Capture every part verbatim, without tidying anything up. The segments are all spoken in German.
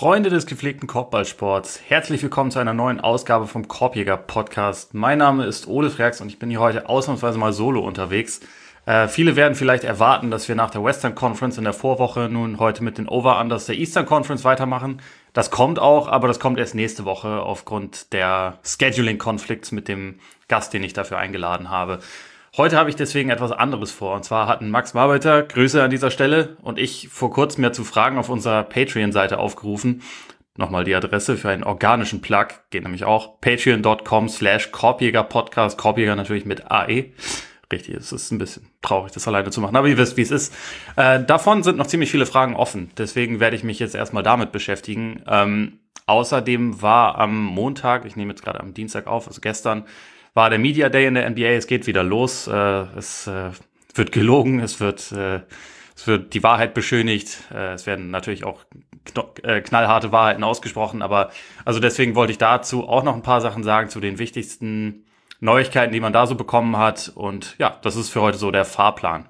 Freunde des gepflegten Korbballsports, herzlich willkommen zu einer neuen Ausgabe vom Korbjäger-Podcast. Mein Name ist Ole Freaks und ich bin hier heute ausnahmsweise mal solo unterwegs. Äh, viele werden vielleicht erwarten, dass wir nach der Western Conference in der Vorwoche nun heute mit den Over-Unders der Eastern Conference weitermachen. Das kommt auch, aber das kommt erst nächste Woche aufgrund der Scheduling-Konflikts mit dem Gast, den ich dafür eingeladen habe. Heute habe ich deswegen etwas anderes vor. Und zwar hatten Max Marbeiter, Grüße an dieser Stelle, und ich vor kurzem ja zu Fragen auf unserer Patreon-Seite aufgerufen. Nochmal die Adresse für einen organischen Plug, geht nämlich auch patreon.com slash Korbjäger-Podcast, Korbjäger natürlich mit A E. Richtig, es ist ein bisschen traurig, das alleine zu machen, aber ihr wisst, wie es ist. Äh, davon sind noch ziemlich viele Fragen offen, deswegen werde ich mich jetzt erstmal damit beschäftigen. Ähm, außerdem war am Montag, ich nehme jetzt gerade am Dienstag auf, also gestern, war der Media Day in der N B A, es geht wieder los, äh, es äh, wird gelogen, es wird, äh, es wird die Wahrheit beschönigt, äh, es werden natürlich auch kno- äh, knallharte Wahrheiten ausgesprochen, aber also deswegen wollte ich dazu auch noch ein paar Sachen sagen zu den wichtigsten Neuigkeiten, die man da so bekommen hat, und ja, das ist für heute so der Fahrplan.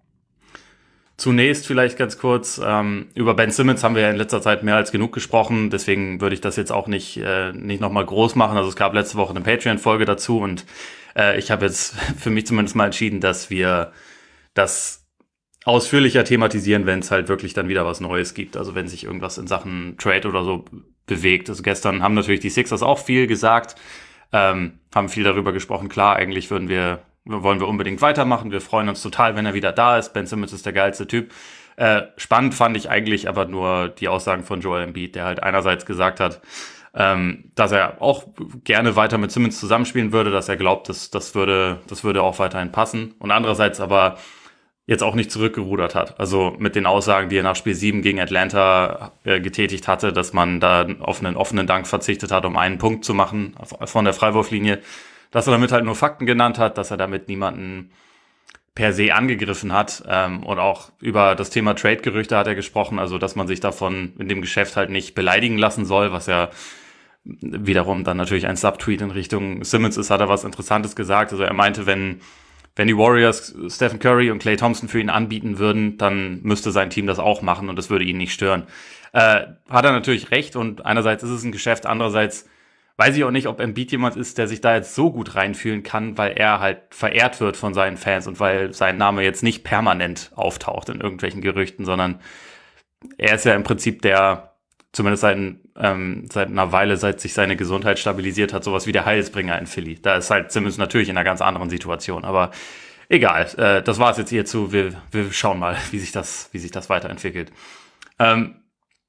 Zunächst vielleicht ganz kurz, ähm, über Ben Simmons haben wir ja in letzter Zeit mehr als genug gesprochen, deswegen würde ich das jetzt auch nicht äh, nicht nochmal groß machen. Also es gab letzte Woche eine Patreon-Folge dazu und äh, ich habe jetzt für mich zumindest mal entschieden, dass wir das ausführlicher thematisieren, wenn es halt wirklich dann wieder was Neues gibt. Also wenn sich irgendwas in Sachen Trade oder so bewegt. Also gestern haben natürlich die Sixers auch viel gesagt, ähm, haben viel darüber gesprochen. Klar, eigentlich würden wir wollen wir unbedingt weitermachen. Wir freuen uns total, wenn er wieder da ist. Ben Simmons ist der geilste Typ. Äh, spannend fand ich eigentlich aber nur die Aussagen von Joel Embiid, der halt einerseits gesagt hat, ähm, dass er auch gerne weiter mit Simmons zusammenspielen würde, dass er glaubt, dass das würde, das würde auch weiterhin passen. Und andererseits aber jetzt auch nicht zurückgerudert hat. Also mit den Aussagen, die er nach Spiel sieben gegen Atlanta äh, getätigt hatte, dass man da auf einen offenen Dank verzichtet hat, um einen Punkt zu machen von der Freiwurflinie. Dass er damit halt nur Fakten genannt hat, dass er damit niemanden per se angegriffen hat. Ähm, und auch über das Thema Trade-Gerüchte hat er gesprochen, also dass man sich davon in dem Geschäft halt nicht beleidigen lassen soll, was ja wiederum dann natürlich ein Subtweet in Richtung Simmons ist, hat er was Interessantes gesagt. Also er meinte, wenn wenn die Warriors Stephen Curry und Klay Thompson für ihn anbieten würden, dann müsste sein Team das auch machen und das würde ihn nicht stören. Äh, hat er natürlich recht, und einerseits ist es ein Geschäft, andererseits weiß ich auch nicht, ob Embiid jemand ist, der sich da jetzt so gut reinfühlen kann, weil er halt verehrt wird von seinen Fans und weil sein Name jetzt nicht permanent auftaucht in irgendwelchen Gerüchten, sondern er ist ja im Prinzip der, zumindest seit, ähm, seit einer Weile, seit sich seine Gesundheit stabilisiert hat, sowas wie der Heilsbringer in Philly. Da ist halt Simmons natürlich in einer ganz anderen Situation, aber egal, äh, das war es jetzt hierzu. Wir, wir schauen mal, wie sich das, wie sich das weiterentwickelt. Ähm,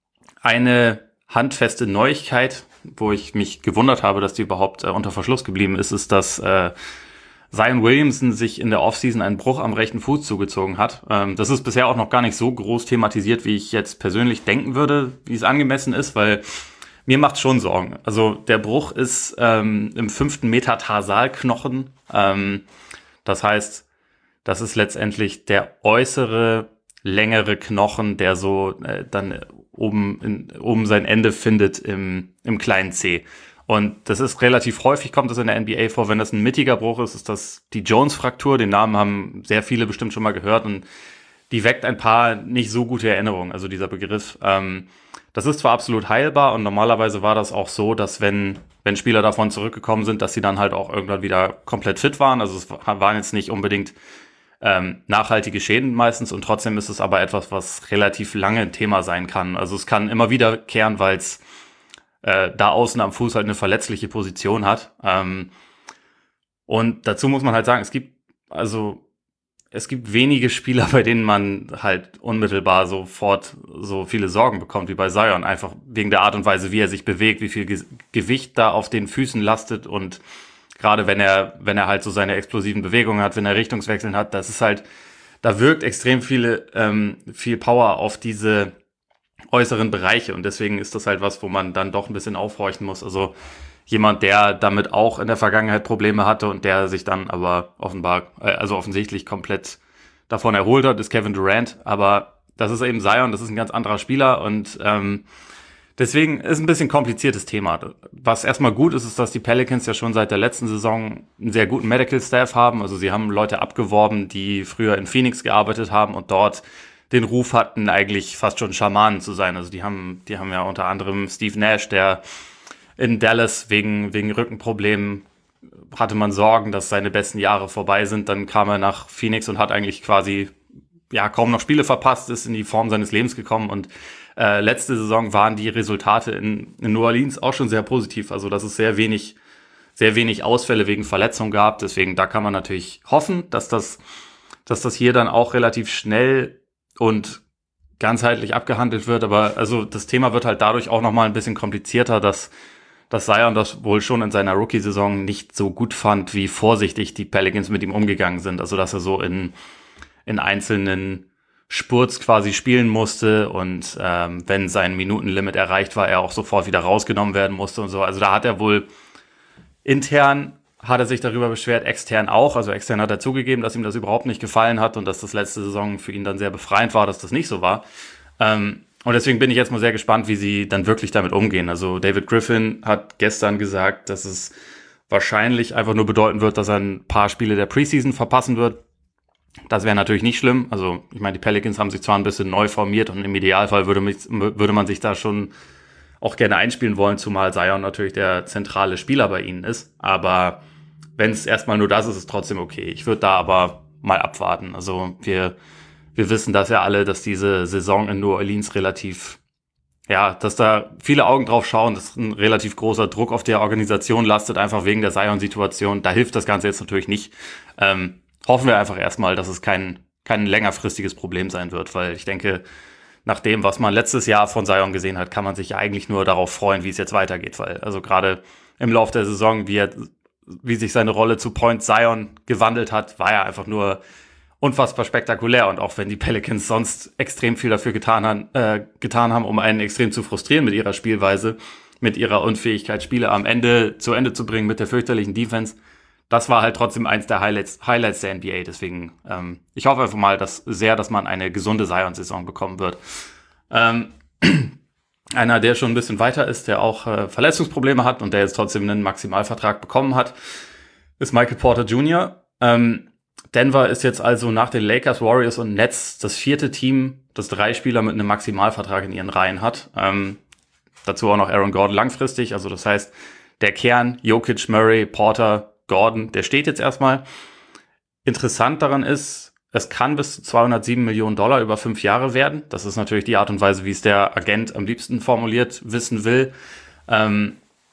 eine handfeste Neuigkeit, wo ich mich gewundert habe, dass die überhaupt äh, unter Verschluss geblieben ist, ist, dass äh, Zion Williamson sich in der Offseason einen Bruch am rechten Fuß zugezogen hat. Ähm, das ist bisher auch noch gar nicht so groß thematisiert, wie ich jetzt persönlich denken würde, wie es angemessen ist, weil mir macht schon Sorgen. Also der Bruch ist ähm, im fünften Metatarsalknochen. Ähm, das heißt, das ist letztendlich der äußere, längere Knochen, der so äh, dann oben, in, oben sein Ende findet im, im kleinen C. Und das ist relativ häufig, kommt das in der N B A vor. Wenn das ein mittiger Bruch ist, ist das die Jones-Fraktur. Den Namen haben sehr viele bestimmt schon mal gehört und die weckt ein paar nicht so gute Erinnerungen, also dieser Begriff. Ähm, das ist zwar absolut heilbar und normalerweise war das auch so, dass wenn, wenn Spieler davon zurückgekommen sind, dass sie dann halt auch irgendwann wieder komplett fit waren. Also es waren jetzt nicht unbedingt Ähm, nachhaltige Schäden meistens, und trotzdem ist es aber etwas, was relativ lange ein Thema sein kann. Also es kann immer wiederkehren, weil es äh, da außen am Fuß halt eine verletzliche Position hat. Ähm, und dazu muss man halt sagen, es gibt also es gibt wenige Spieler, bei denen man halt unmittelbar sofort so viele Sorgen bekommt wie bei Zion, einfach wegen der Art und Weise, wie er sich bewegt, wie viel Ge- Gewicht da auf den Füßen lastet, und gerade wenn er, wenn er halt so seine explosiven Bewegungen hat, wenn er Richtungswechseln hat, das ist halt, da wirkt extrem viele, ähm, viel Power auf diese äußeren Bereiche, und deswegen ist das halt was, wo man dann doch ein bisschen aufhorchen muss. Also jemand, der damit auch in der Vergangenheit Probleme hatte und der sich dann aber offenbar, äh, also offensichtlich komplett davon erholt hat, ist Kevin Durant, aber das ist eben Zion, das ist ein ganz anderer Spieler, und ähm, deswegen ist ein bisschen kompliziertes Thema. Was erstmal gut ist, ist, dass die Pelicans ja schon seit der letzten Saison einen sehr guten Medical Staff haben. Also sie haben Leute abgeworben, die früher in Phoenix gearbeitet haben und dort den Ruf hatten, eigentlich fast schon Schamanen zu sein. Also die haben, die haben ja unter anderem Steve Nash, der in Dallas wegen, wegen Rückenproblemen hatte man Sorgen, dass seine besten Jahre vorbei sind. Dann kam er nach Phoenix und hat eigentlich quasi ja kaum noch Spiele verpasst, ist in die Form seines Lebens gekommen. Und äh, letzte Saison waren die Resultate in, in New Orleans auch schon sehr positiv. Also dass es sehr wenig, sehr wenig Ausfälle wegen Verletzung gab. Deswegen, da kann man natürlich hoffen, dass das, dass das hier dann auch relativ schnell und ganzheitlich abgehandelt wird. Aber also das Thema wird halt dadurch auch nochmal ein bisschen komplizierter, dass dass Zion das wohl schon in seiner Rookie-Saison nicht so gut fand, wie vorsichtig die Pelicans mit ihm umgegangen sind. Also dass er so in, in einzelnen Spurts quasi spielen musste und ähm, wenn sein Minutenlimit erreicht war, er auch sofort wieder rausgenommen werden musste und so. Also da hat er wohl intern, hat er sich darüber beschwert, extern auch. Also extern hat er zugegeben, dass ihm das überhaupt nicht gefallen hat und dass das letzte Saison für ihn dann sehr befreiend war, dass das nicht so war. Ähm, Und deswegen bin ich jetzt mal sehr gespannt, wie sie dann wirklich damit umgehen. Also David Griffin hat gestern gesagt, dass es wahrscheinlich einfach nur bedeuten wird, dass er ein paar Spiele der Preseason verpassen wird. Das wäre natürlich nicht schlimm. Also ich meine, die Pelicans haben sich zwar ein bisschen neu formiert und im Idealfall würde, mich, würde man sich da schon auch gerne einspielen wollen, zumal Zion natürlich der zentrale Spieler bei ihnen ist. Aber wenn es erstmal nur das ist, ist es trotzdem okay. Ich würde da aber mal abwarten. Also wir Wir wissen das ja alle, dass diese Saison in New Orleans relativ, ja, dass da viele Augen drauf schauen, dass ein relativ großer Druck auf der Organisation lastet, einfach wegen der Zion-Situation. Da hilft das Ganze jetzt natürlich nicht. Ähm, hoffen wir einfach erstmal, dass es kein, kein längerfristiges Problem sein wird, weil ich denke, nach dem, was man letztes Jahr von Zion gesehen hat, kann man sich ja eigentlich nur darauf freuen, wie es jetzt weitergeht, weil also gerade im Lauf der Saison, wie er, wie sich seine Rolle zu Point Zion gewandelt hat, war ja einfach nur unfassbar spektakulär. Und auch wenn die Pelicans sonst extrem viel dafür getan haben, äh, getan haben, um einen extrem zu frustrieren mit ihrer Spielweise, mit ihrer Unfähigkeit, Spiele am Ende zu Ende zu bringen mit der fürchterlichen Defense, das war halt trotzdem eins der Highlights, Highlights der N B A. Deswegen, ähm, ich hoffe einfach mal dass sehr, dass man eine gesunde Zion-Saison bekommen wird. Ähm, einer, der schon ein bisschen weiter ist, der auch äh, Verletzungsprobleme hat und der jetzt trotzdem einen Maximalvertrag bekommen hat, ist Michael Porter Junior Ähm, Denver ist jetzt also nach den Lakers, Warriors und Nets das vierte Team, das drei Spieler mit einem Maximalvertrag in ihren Reihen hat. Ähm, dazu auch noch Aaron Gordon langfristig. Also das heißt, der Kern, Jokic, Murray, Porter, Gordon, der steht jetzt erstmal. Interessant daran ist, es kann bis zu zweihundertsieben Millionen Dollar über fünf Jahre werden. Das ist natürlich die Art und Weise, wie es der Agent am liebsten formuliert wissen will. Ähm,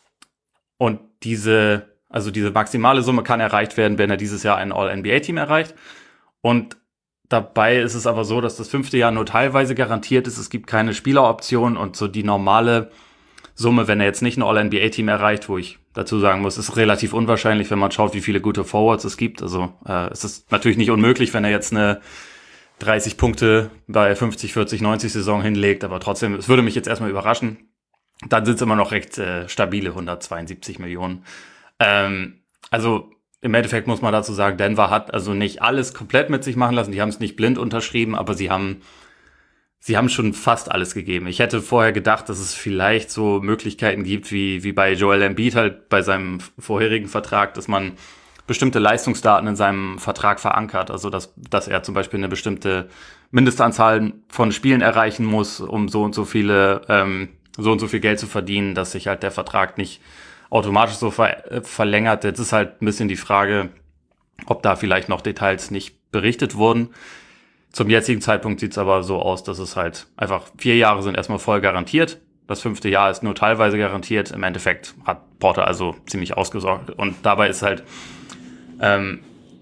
und diese Also diese maximale Summe kann erreicht werden, wenn er dieses Jahr ein All-N B A-Team erreicht. Und dabei ist es aber so, dass das fünfte Jahr nur teilweise garantiert ist. Es gibt keine Spieleroption und so die normale Summe, wenn er jetzt nicht ein All-N B A-Team erreicht, wo ich dazu sagen muss, ist relativ unwahrscheinlich, wenn man schaut, wie viele gute Forwards es gibt. Also äh, es ist natürlich nicht unmöglich, wenn er jetzt eine dreißig Punkte bei fünfzig, vierzig, neunzig Saison hinlegt, aber trotzdem, es würde mich jetzt erstmal überraschen. Dann sind es immer noch recht äh, stabile hundertzweiundsiebzig Millionen. Ähm, also im Endeffekt muss man dazu sagen, Denver hat also nicht alles komplett mit sich machen lassen. Die haben es nicht blind unterschrieben, aber sie haben sie haben schon fast alles gegeben. Ich hätte vorher gedacht, dass es vielleicht so Möglichkeiten gibt, wie wie bei Joel Embiid halt bei seinem vorherigen Vertrag, dass man bestimmte Leistungsdaten in seinem Vertrag verankert. Also dass dass er zum Beispiel eine bestimmte Mindestanzahl von Spielen erreichen muss, um so und so viele ähm, so und so viel Geld zu verdienen, dass sich halt der Vertrag nicht automatisch so ver- äh, verlängert. Jetzt ist halt ein bisschen die Frage, ob da vielleicht noch Details nicht berichtet wurden. Zum jetzigen Zeitpunkt sieht es aber so aus, dass es halt einfach vier Jahre sind erstmal voll garantiert. Das fünfte Jahr ist nur teilweise garantiert. Im Endeffekt hat Porter also ziemlich ausgesorgt. Und dabei ist halt ähm,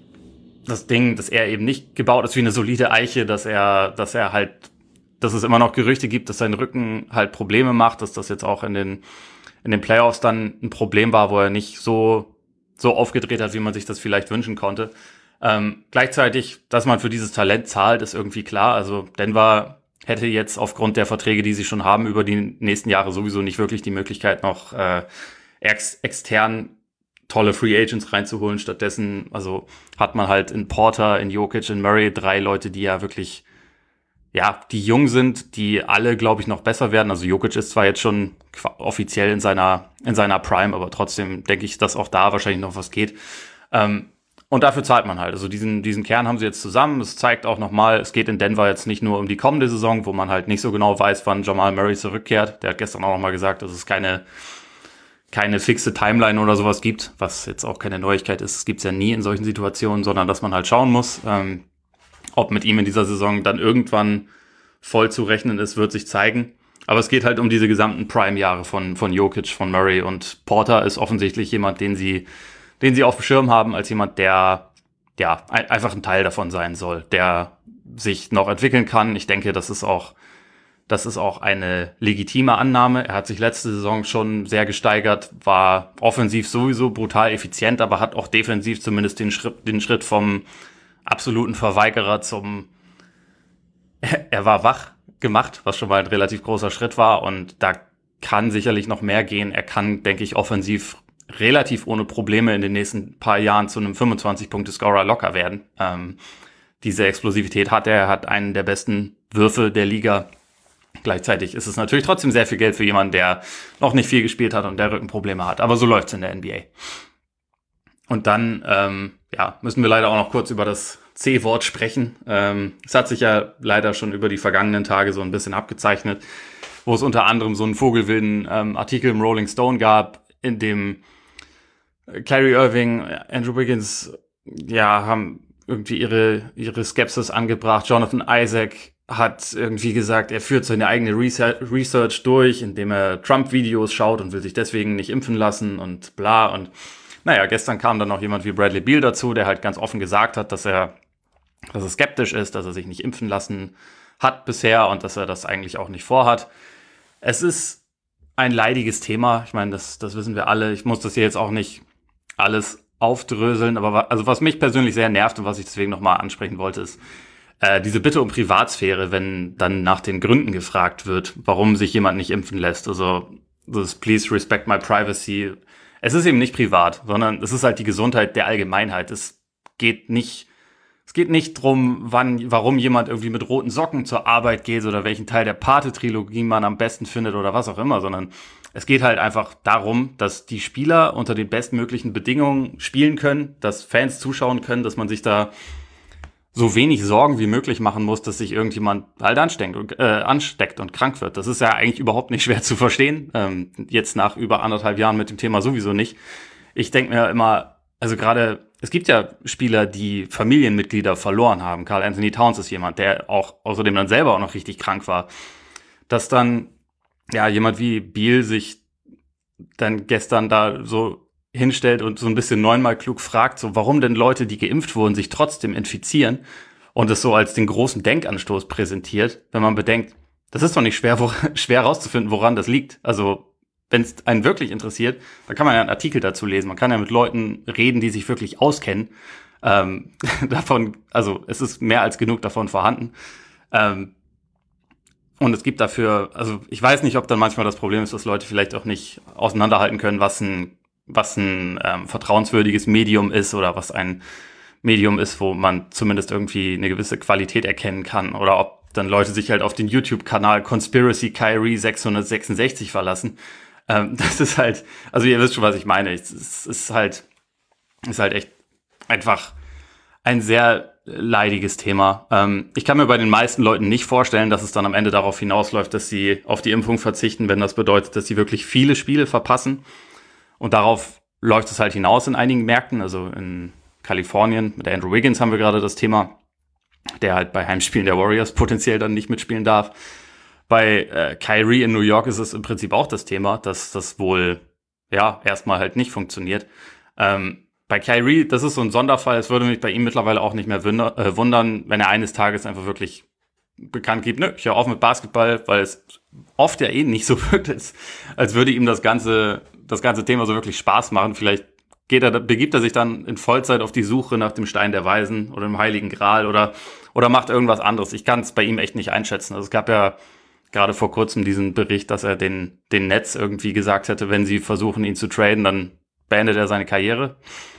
das Ding, dass er eben nicht gebaut ist wie eine solide Eiche, dass er, dass er halt, dass es immer noch Gerüchte gibt, dass sein Rücken halt Probleme macht, dass das jetzt auch in den in den Playoffs dann ein Problem war, wo er nicht so so aufgedreht hat, wie man sich das vielleicht wünschen konnte. Ähm, gleichzeitig, dass man für dieses Talent zahlt, ist irgendwie klar. Also Denver hätte jetzt aufgrund der Verträge, die sie schon haben, über die nächsten Jahre sowieso nicht wirklich die Möglichkeit, noch äh, ex- extern tolle Free Agents reinzuholen. Stattdessen, also hat man halt in Porter, in Jokic, in Murray drei Leute, die ja wirklich, ja, die jung sind, die alle, glaube ich, noch besser werden. Also Jokic ist zwar jetzt schon offiziell in seiner in seiner Prime, aber trotzdem denke ich, dass auch da wahrscheinlich noch was geht. Ähm, Und dafür zahlt man halt. Also diesen, diesen Kern haben sie jetzt zusammen. Es zeigt auch nochmal, es geht in Denver jetzt nicht nur um die kommende Saison, wo man halt nicht so genau weiß, wann Jamal Murray zurückkehrt. Der hat gestern auch nochmal gesagt, dass es keine, keine fixe Timeline oder sowas gibt, was jetzt auch keine Neuigkeit ist. Das gibt's ja nie in solchen Situationen, sondern dass man halt schauen muss, ähm, ob mit ihm in dieser Saison dann irgendwann voll zu rechnen ist, wird sich zeigen. Aber es geht halt um diese gesamten Prime-Jahre von, von Jokic, von Murray, und Porter ist offensichtlich jemand, den sie den sie auf dem Schirm haben, als jemand, der ja ein, einfach ein Teil davon sein soll, der sich noch entwickeln kann. Ich denke, das ist auch, das ist auch eine legitime Annahme. Er hat sich letzte Saison schon sehr gesteigert, war offensiv sowieso brutal effizient, aber hat auch defensiv zumindest den Schritt, den Schritt vom absoluten Verweigerer zum er war wach gemacht, was schon mal ein relativ großer Schritt war, und da kann sicherlich noch mehr gehen. Er kann, denke ich, offensiv relativ ohne Probleme in den nächsten paar Jahren zu einem fünfundzwanzig-Punkte-Scorer locker werden. Ähm, diese Explosivität hat er, hat einen der besten Würfe der Liga. Gleichzeitig ist es natürlich trotzdem sehr viel Geld für jemanden, der noch nicht viel gespielt hat und der Rückenprobleme hat. Aber so läuft's in der N B A. Und dann ähm, ja, müssen wir leider auch noch kurz über das C-Wort sprechen. Ähm, es hat sich ja leider schon über die vergangenen Tage so ein bisschen abgezeichnet, wo es unter anderem so einen vogelwilden ähm, Artikel im Rolling Stone gab, in dem Kyrie Irving, Andrew Wiggins, ja, haben irgendwie ihre, ihre Skepsis angebracht. Jonathan Isaac hat irgendwie gesagt, er führt seine eigene Research durch, indem er Trump-Videos schaut und will sich deswegen nicht impfen lassen und bla. Und naja, gestern kam dann noch jemand wie Bradley Beal dazu, der halt ganz offen gesagt hat, dass er, dass er skeptisch ist, dass er sich nicht impfen lassen hat bisher und dass er das eigentlich auch nicht vorhat. Es ist ein leidiges Thema. Ich meine, das, das wissen wir alle. Ich muss das hier jetzt auch nicht alles aufdröseln, aber also was mich persönlich sehr nervt und was ich deswegen nochmal ansprechen wollte, ist äh, diese Bitte um Privatsphäre, wenn dann nach den Gründen gefragt wird, warum sich jemand nicht impfen lässt. Also das Please respect my privacy. Es ist eben nicht privat, sondern es ist halt die Gesundheit der Allgemeinheit. Es geht nicht, es geht nicht drum, wann, warum jemand irgendwie mit roten Socken zur Arbeit geht oder welchen Teil der Pate-Trilogie man am besten findet oder was auch immer, sondern es geht halt einfach darum, dass die Spieler unter den bestmöglichen Bedingungen spielen können, dass Fans zuschauen können, dass man sich da so wenig Sorgen wie möglich machen muss, dass sich irgendjemand halt ansteckt und, äh, ansteckt und krank wird. Das ist ja eigentlich überhaupt nicht schwer zu verstehen. Ähm, jetzt nach über anderthalb Jahren mit dem Thema sowieso nicht. Ich denke mir immer, also gerade, es gibt ja Spieler, die Familienmitglieder verloren haben. Karl Anthony Towns ist jemand, der auch außerdem dann selber auch noch richtig krank war. Dass dann ja jemand wie Beal sich dann gestern da so hinstellt und so ein bisschen neunmal klug fragt, so warum denn Leute, die geimpft wurden, sich trotzdem infizieren und es so als den großen Denkanstoß präsentiert, wenn man bedenkt, das ist doch nicht schwer, wo, schwer rauszufinden, woran das liegt. Also wenn es einen wirklich interessiert, dann kann man ja einen Artikel dazu lesen. Man kann ja mit Leuten reden, die sich wirklich auskennen. Ähm, davon, also es ist mehr als genug davon vorhanden. Ähm, und es gibt dafür, also ich weiß nicht, ob dann manchmal das Problem ist, dass Leute vielleicht auch nicht auseinanderhalten können, was ein was ein ähm, vertrauenswürdiges Medium ist oder was ein Medium ist, wo man zumindest irgendwie eine gewisse Qualität erkennen kann, oder ob dann Leute sich halt auf den YouTube-Kanal Conspiracy Kyrie sechshundertsechsundsechzig verlassen. Ähm, das ist halt, also ihr wisst schon, was ich meine. Es, es ist halt, ist halt echt einfach ein sehr leidiges Thema. Ähm, ich kann mir bei den meisten Leuten nicht vorstellen, dass es dann am Ende darauf hinausläuft, dass sie auf die Impfung verzichten, wenn das bedeutet, dass sie wirklich viele Spiele verpassen. Und darauf läuft es halt hinaus in einigen Märkten. Also in Kalifornien mit Andrew Wiggins haben wir gerade das Thema, der halt bei Heimspielen der Warriors potenziell dann nicht mitspielen darf. Bei äh, Kyrie in New York ist es im Prinzip auch das Thema, dass das wohl ja erstmal halt nicht funktioniert. Ähm, bei Kyrie, das ist so ein Sonderfall. Es würde mich bei ihm mittlerweile auch nicht mehr wunder, äh, wundern, wenn er eines Tages einfach wirklich bekannt gibt, nö, ich höre auf mit Basketball, weil es oft ja eh nicht so wirkt, als, als würde ihm das ganze das ganze Thema so wirklich Spaß machen. Vielleicht geht er, begibt er sich dann in Vollzeit auf die Suche nach dem Stein der Weisen oder dem Heiligen Gral oder, oder macht irgendwas anderes. Ich kann es bei ihm echt nicht einschätzen. Also es gab ja gerade vor kurzem diesen Bericht, dass er den, den Nets irgendwie gesagt hätte, wenn sie versuchen, ihn zu traden, dann beendet er seine Karriere.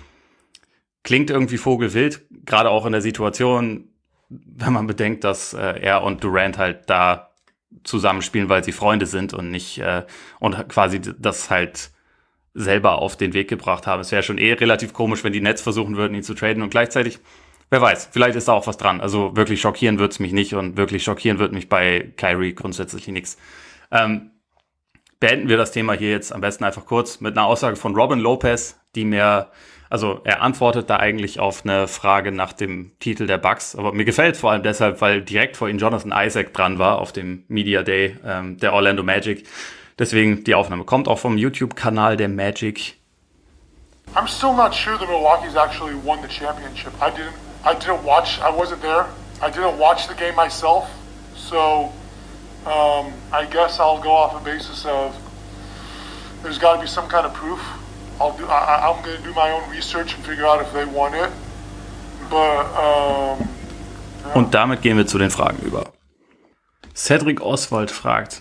Klingt irgendwie vogelwild, gerade auch in der Situation, wenn man bedenkt, dass äh, er und Durant halt da zusammenspielen, weil sie Freunde sind und nicht, äh, und quasi das halt selber auf den Weg gebracht haben. Es wäre schon eh relativ komisch, wenn die Nets versuchen würden, ihn zu traden und gleichzeitig, wer weiß, vielleicht ist da auch was dran. Also wirklich schockieren wird's mich nicht und wirklich schockieren wird mich bei Kyrie grundsätzlich nichts. Ähm, beenden wir das Thema hier jetzt am besten einfach kurz mit einer Aussage von Robin Lopez, die mir, also er antwortet da eigentlich auf eine Frage nach dem Titel der Bucks, aber mir gefällt vor allem deshalb, weil direkt vor ihm Jonathan Isaac dran war auf dem Media Day ähm, der Orlando Magic. Deswegen, die Aufnahme kommt auch vom YouTube-Kanal der Magic. I'm still not sure that Milwaukee's actually won the championship. I didn't, I didn't watch, I wasn't there. I didn't watch the game myself. So, um, I guess I'll go off a basis of there's got to be some kind of proof. I'll do, I, I'm going to do my own research and figure out if they won it. But, um, yeah. Und damit gehen wir zu den Fragen über. Cedric Oswald fragt: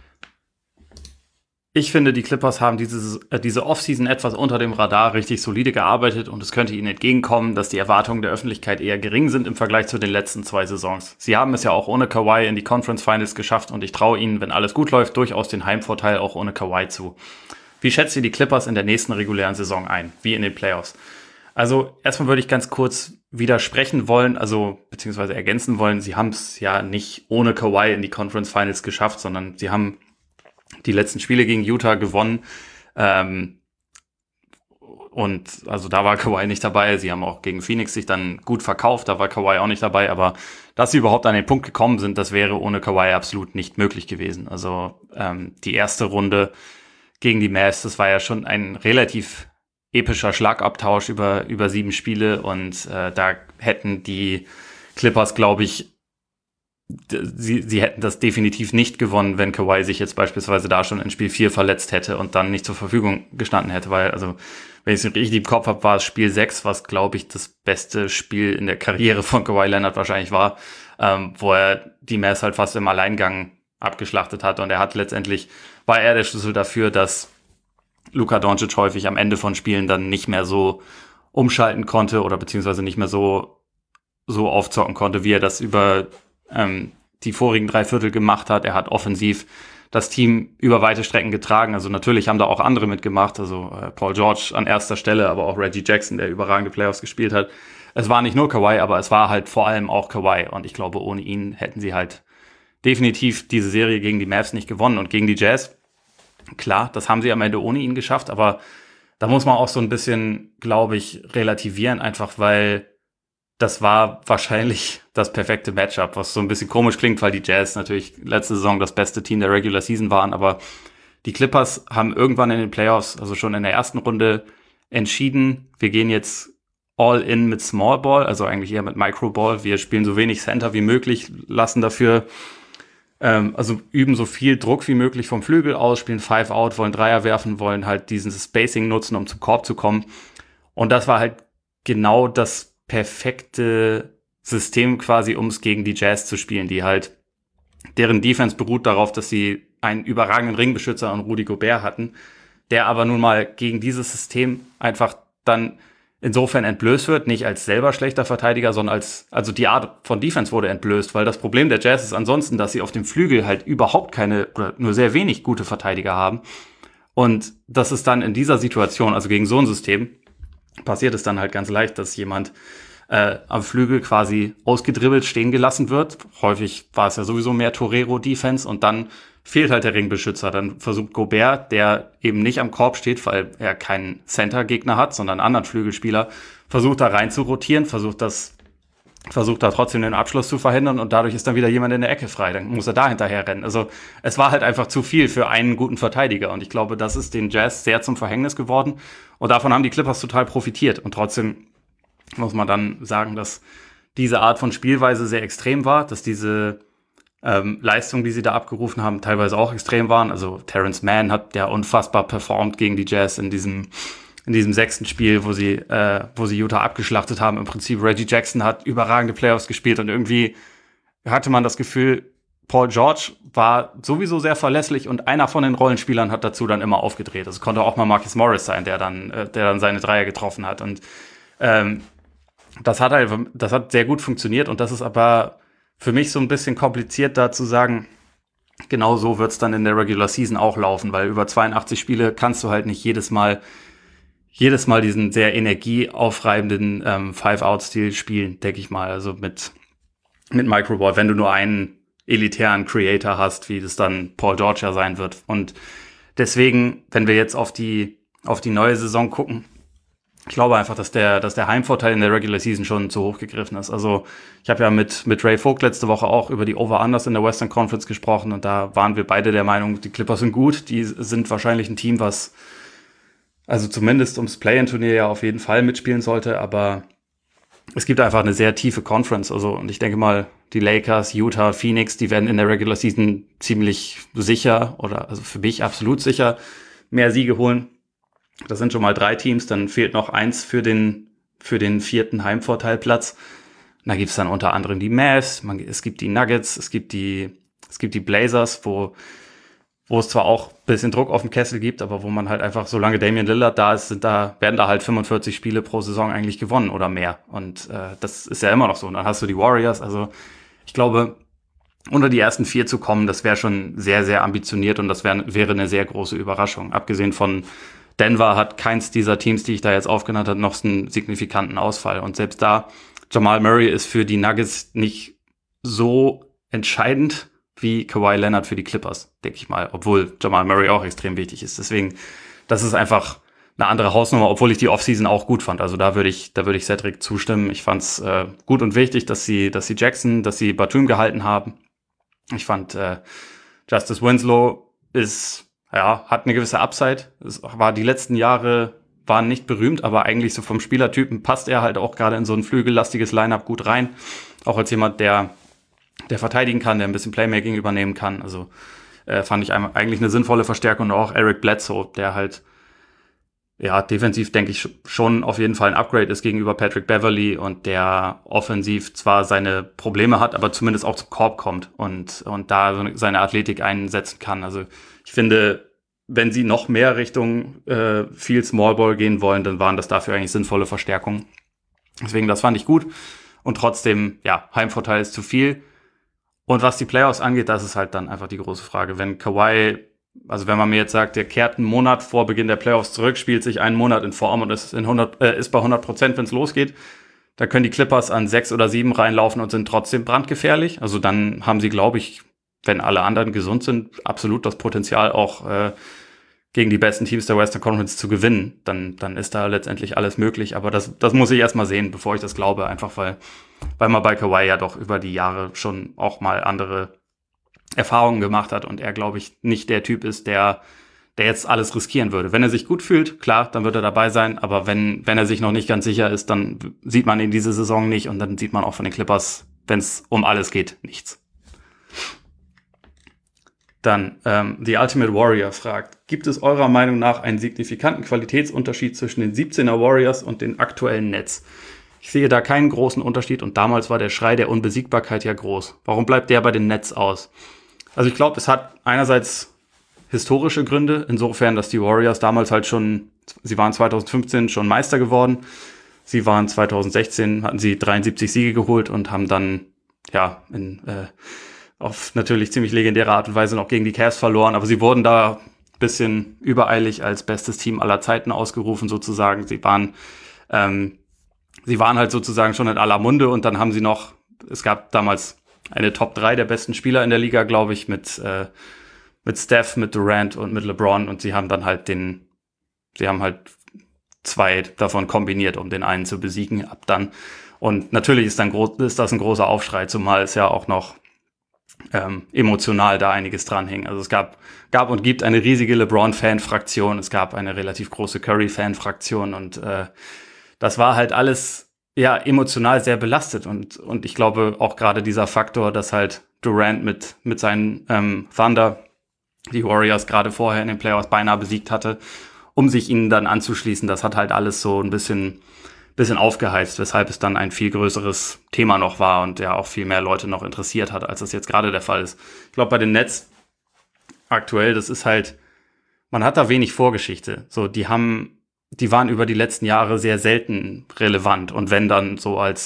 Ich finde, die Clippers haben dieses, äh, diese Offseason etwas unter dem Radar richtig solide gearbeitet und es könnte ihnen entgegenkommen, dass die Erwartungen der Öffentlichkeit eher gering sind im Vergleich zu den letzten zwei Saisons. Sie haben es ja auch ohne Kawhi in die Conference Finals geschafft und ich traue ihnen, wenn alles gut läuft, durchaus den Heimvorteil auch ohne Kawhi zu. Wie schätzt ihr die Clippers in der nächsten regulären Saison ein, wie in den Playoffs? Also erstmal würde ich ganz kurz widersprechen wollen, also beziehungsweise ergänzen wollen, sie haben es ja nicht ohne Kawhi in die Conference Finals geschafft, sondern sie haben die letzten Spiele gegen Utah gewonnen. Ähm, und also da war Kawhi nicht dabei. Sie haben auch gegen Phoenix sich dann gut verkauft. Da war Kawhi auch nicht dabei. Aber dass sie überhaupt an den Punkt gekommen sind, das wäre ohne Kawhi absolut nicht möglich gewesen. Also ähm, die erste Runde gegen die Mavs, das war ja schon ein relativ epischer Schlagabtausch über, über sieben Spiele. Und äh, da hätten die Clippers, glaube ich, Sie, sie hätten das definitiv nicht gewonnen, wenn Kawhi sich jetzt beispielsweise da schon in Spiel vier verletzt hätte und dann nicht zur Verfügung gestanden hätte, weil, also, wenn ich es richtig im Kopf habe, war es Spiel sechs, was, glaube ich, das beste Spiel in der Karriere von Kawhi Leonard wahrscheinlich war, ähm, wo er die Mavs halt fast im Alleingang abgeschlachtet hat und er hat letztendlich, war er der Schlüssel dafür, dass Luka Doncic häufig am Ende von Spielen dann nicht mehr so umschalten konnte oder beziehungsweise nicht mehr so, so aufzocken konnte, wie er das über ähm, die vorigen drei Viertel gemacht hat. Er hat offensiv das Team über weite Strecken getragen. Also natürlich haben da auch andere mitgemacht, also äh, Paul George an erster Stelle, aber auch Reggie Jackson, der überragende Playoffs gespielt hat. Es war nicht nur Kawhi, aber es war halt vor allem auch Kawhi. Und ich glaube, ohne ihn hätten sie halt definitiv diese Serie gegen die Mavs nicht gewonnen. Und gegen die Jazz, klar, das haben sie am Ende ohne ihn geschafft, aber da muss man auch so ein bisschen, glaube ich, relativieren, einfach weil das war wahrscheinlich das perfekte Matchup, was so ein bisschen komisch klingt, weil die Jazz natürlich letzte Saison das beste Team der Regular Season waren, aber die Clippers haben irgendwann in den Playoffs, also schon in der ersten Runde, entschieden, wir gehen jetzt all in mit Small Ball, also eigentlich eher mit Micro Ball. Wir spielen so wenig Center wie möglich, lassen dafür, ähm, also üben so viel Druck wie möglich vom Flügel aus, spielen Five Out, wollen Dreier werfen, wollen halt diesen Spacing nutzen, um zum Korb zu kommen. Und das war halt genau das perfekte System quasi, um es gegen die Jazz zu spielen, die halt, deren Defense beruht darauf, dass sie einen überragenden Ringbeschützer und Rudy Gobert hatten, der aber nun mal gegen dieses System einfach dann insofern entblößt wird, nicht als selber schlechter Verteidiger, sondern als, also die Art von Defense wurde entblößt, weil das Problem der Jazz ist ansonsten, dass sie auf dem Flügel halt überhaupt keine oder nur sehr wenig gute Verteidiger haben. Und das ist dann in dieser Situation, also gegen so ein System, passiert es dann halt ganz leicht, dass jemand äh, am Flügel quasi ausgedribbelt stehen gelassen wird. Häufig war es ja sowieso mehr Torero-Defense und dann fehlt halt der Ringbeschützer. Dann versucht Gobert, der eben nicht am Korb steht, weil er keinen Center-Gegner hat, sondern einen anderen Flügelspieler, versucht da rein zu rotieren, versucht das, versucht da trotzdem den Abschluss zu verhindern und dadurch ist dann wieder jemand in der Ecke frei. Dann muss er da hinterher rennen. Also es war halt einfach zu viel für einen guten Verteidiger und ich glaube, das ist den Jazz sehr zum Verhängnis geworden und davon haben die Clippers total profitiert und trotzdem muss man dann sagen, dass diese Art von Spielweise sehr extrem war, dass diese ähm, Leistungen, die sie da abgerufen haben, teilweise auch extrem waren. Also Terrence Mann hat ja unfassbar performt gegen die Jazz in diesem in diesem sechsten Spiel, wo sie äh, wo sie Utah abgeschlachtet haben. Im Prinzip Reggie Jackson hat überragende Playoffs gespielt und irgendwie hatte man das Gefühl, Paul George war sowieso sehr verlässlich und einer von den Rollenspielern hat dazu dann immer aufgedreht. Es konnte auch mal Marcus Morris sein, der dann äh, der dann seine Dreier getroffen hat und ähm, das hat halt, das hat sehr gut funktioniert und das ist aber für mich so ein bisschen kompliziert da zu sagen, genau so wird's dann in der Regular Season auch laufen, weil über zweiundachtzig Spiele kannst du halt nicht jedes Mal jedes Mal diesen sehr energieaufreibenden ähm, Five-Out-Stil spielen, denke ich mal. Also mit mit Microball, wenn du nur einen elitären Creator hast, wie das dann Paul George ja sein wird. Und deswegen, wenn wir jetzt auf die auf die neue Saison gucken, ich glaube einfach, dass der dass der Heimvorteil in der Regular Season schon zu hoch gegriffen ist. Also ich habe ja mit mit Ray Vogt letzte Woche auch über die Over-Unders in der Western Conference gesprochen und da waren wir beide der Meinung, die Clippers sind gut, die sind wahrscheinlich ein Team, was also zumindest ums Play-in-Turnier ja auf jeden Fall mitspielen sollte, aber es gibt einfach eine sehr tiefe Conference, also und ich denke mal, die Lakers, Utah, Phoenix, die werden in der Regular Season ziemlich sicher oder also für mich absolut sicher mehr Siege holen. Das sind schon mal drei Teams, dann fehlt noch eins für den für den vierten Heimvorteilplatz. Und da gibt's dann unter anderem die Mavs, man, es gibt die Nuggets, es gibt die es gibt die Blazers, wo wo es zwar auch ein bisschen Druck auf dem Kessel gibt, aber wo man halt einfach, solange Damian Lillard da ist, sind da, werden da halt fünfundvierzig Spiele pro Saison eigentlich gewonnen oder mehr. Und äh, das ist ja immer noch so. Und dann hast du die Warriors. Also ich glaube, unter die ersten vier zu kommen, das wäre schon sehr, sehr ambitioniert und das wär, wäre eine sehr große Überraschung. Abgesehen von Denver hat keins dieser Teams, die ich da jetzt aufgenannt habe, noch einen signifikanten Ausfall. Und selbst da, Jamal Murray ist für die Nuggets nicht so entscheidend wie Kawhi Leonard für die Clippers, denke ich mal, obwohl Jamal Murray auch extrem wichtig ist. Deswegen, das ist einfach eine andere Hausnummer, obwohl ich die Offseason auch gut fand. Also da würde ich, da würde ich Cedric zustimmen. Ich fand es äh, gut und wichtig, dass sie, dass sie Jackson, dass sie Batum gehalten haben. Ich fand äh, Justice Winslow ist, ja, hat eine gewisse Upside. Es war die letzten Jahre waren nicht berühmt, aber eigentlich so vom Spielertypen passt er halt auch gerade in so ein flügellastiges Lineup gut rein. Auch als jemand, der der verteidigen kann, der ein bisschen Playmaking übernehmen kann. Also äh, fand ich eigentlich eine sinnvolle Verstärkung. Und auch Eric Bledsoe, der halt ja defensiv, denke ich, schon auf jeden Fall ein Upgrade ist gegenüber Patrick Beverley und der offensiv zwar seine Probleme hat, aber zumindest auch zum Korb kommt und und da seine Athletik einsetzen kann. Also ich finde, wenn sie noch mehr Richtung äh, viel Small Ball gehen wollen, dann waren das dafür eigentlich sinnvolle Verstärkungen. Deswegen, das fand ich gut. Und trotzdem, ja, Heimvorteil ist zu viel. Und was die Playoffs angeht, das ist halt dann einfach die große Frage. Wenn Kawhi, also wenn man mir jetzt sagt, der kehrt einen Monat vor Beginn der Playoffs zurück, spielt sich einen Monat in Form und ist, in hundert, äh, ist bei hundert Prozent, wenn es losgeht, dann können die Clippers an sechs oder sieben reinlaufen und sind trotzdem brandgefährlich. Also dann haben sie, glaube ich, wenn alle anderen gesund sind, absolut das Potenzial auch äh, gegen die besten Teams der Western Conference zu gewinnen. Dann, dann ist da letztendlich alles möglich. Aber das, das muss ich erstmal sehen, bevor ich das glaube. Einfach weil, weil man bei Kawhi ja doch über die Jahre schon auch mal andere Erfahrungen gemacht hat und er, glaube ich, nicht der Typ ist, der, der jetzt alles riskieren würde. Wenn er sich gut fühlt, klar, dann wird er dabei sein. Aber wenn, wenn er sich noch nicht ganz sicher ist, dann sieht man ihn diese Saison nicht und dann sieht man auch von den Clippers, wenn es um alles geht, nichts. Dann, ähm, The Ultimate Warrior fragt, gibt es eurer Meinung nach einen signifikanten Qualitätsunterschied zwischen den siebzehner Warriors und den aktuellen Nets? Ich sehe da keinen großen Unterschied und damals war der Schrei der Unbesiegbarkeit ja groß. Warum bleibt der bei den Nets aus? Also ich glaube, es hat einerseits historische Gründe, insofern, dass die Warriors damals halt schon, sie waren zwanzig fünfzehn schon Meister geworden. Sie waren zwanzig sechzehn, hatten sie dreiundsiebzig Siege geholt und haben dann, ja, in, äh, auf natürlich ziemlich legendäre Art und Weise noch gegen die Cavs verloren, aber sie wurden da ein bisschen übereilig als bestes Team aller Zeiten ausgerufen sozusagen. Sie waren, ähm, sie waren halt sozusagen schon in aller Munde und dann haben sie noch, es gab damals eine Top drei der besten Spieler in der Liga, glaube ich, mit äh, mit Steph, mit Durant und mit LeBron und sie haben dann halt den, sie haben halt zwei davon kombiniert, um den einen zu besiegen ab dann. Und natürlich ist dann groß, ist das ein großer Aufschrei, zumal es ja auch noch ähm, emotional da einiges dran hing. Also es gab, gab und gibt eine riesige LeBron-Fan-Fraktion, es gab eine relativ große Curry-Fan-Fraktion und äh, das war halt alles ja emotional sehr belastet und und ich glaube auch gerade dieser Faktor, dass halt Durant mit mit seinen ähm, Thunder die Warriors gerade vorher in den Playoffs beinahe besiegt hatte, um sich ihnen dann anzuschließen, das hat halt alles so ein bisschen bisschen aufgeheizt, weshalb es dann ein viel größeres Thema noch war und ja auch viel mehr Leute noch interessiert hat, als das jetzt gerade der Fall ist. Ich glaube, bei den Nets aktuell, das ist halt, man hat da wenig Vorgeschichte. So, die haben, die waren über die letzten Jahre sehr selten relevant und wenn dann so als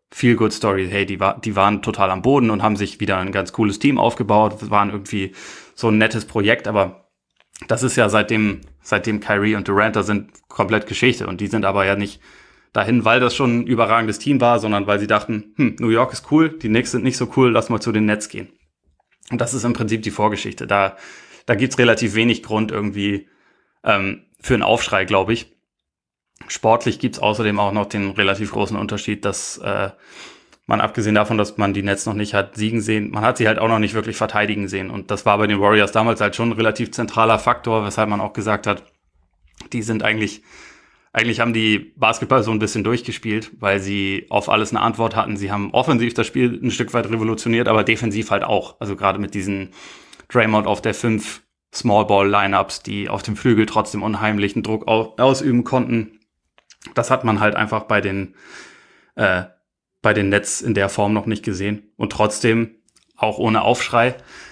Feel-Good-Story. Hey, die, war, die waren total am Boden und haben sich wieder ein ganz cooles Team aufgebaut, waren irgendwie so ein nettes Projekt, aber das ist ja seitdem, seitdem Kyrie und Durant da sind, komplett Geschichte. Und die sind aber ja nicht dahin, weil das schon ein überragendes Team war, sondern weil sie dachten, hm, New York ist cool, die Knicks sind nicht so cool, lass mal zu den Nets gehen. Und das ist im Prinzip die Vorgeschichte. Da, da gibt's relativ wenig Grund irgendwie ähm, für einen Aufschrei, glaube ich. Sportlich gibt's außerdem auch noch den relativ großen Unterschied, dass äh, man abgesehen davon, dass man die Nets noch nicht hat siegen sehen, man hat sie halt auch noch nicht wirklich verteidigen sehen. Und das war bei den Warriors damals halt schon ein relativ zentraler Faktor, weshalb man auch gesagt hat, die sind eigentlich, eigentlich haben die Basketball so ein bisschen durchgespielt, weil sie auf alles eine Antwort hatten. Sie haben offensiv das Spiel ein Stück weit revolutioniert, aber defensiv halt auch. Also gerade mit diesen Draymond auf der fünf Small-Ball-Lineups, die auf dem Flügel trotzdem unheimlichen Druck ausüben konnten. Das hat man halt einfach bei den äh, bei den Nets in der Form noch nicht gesehen. Und trotzdem, auch ohne Aufschrei,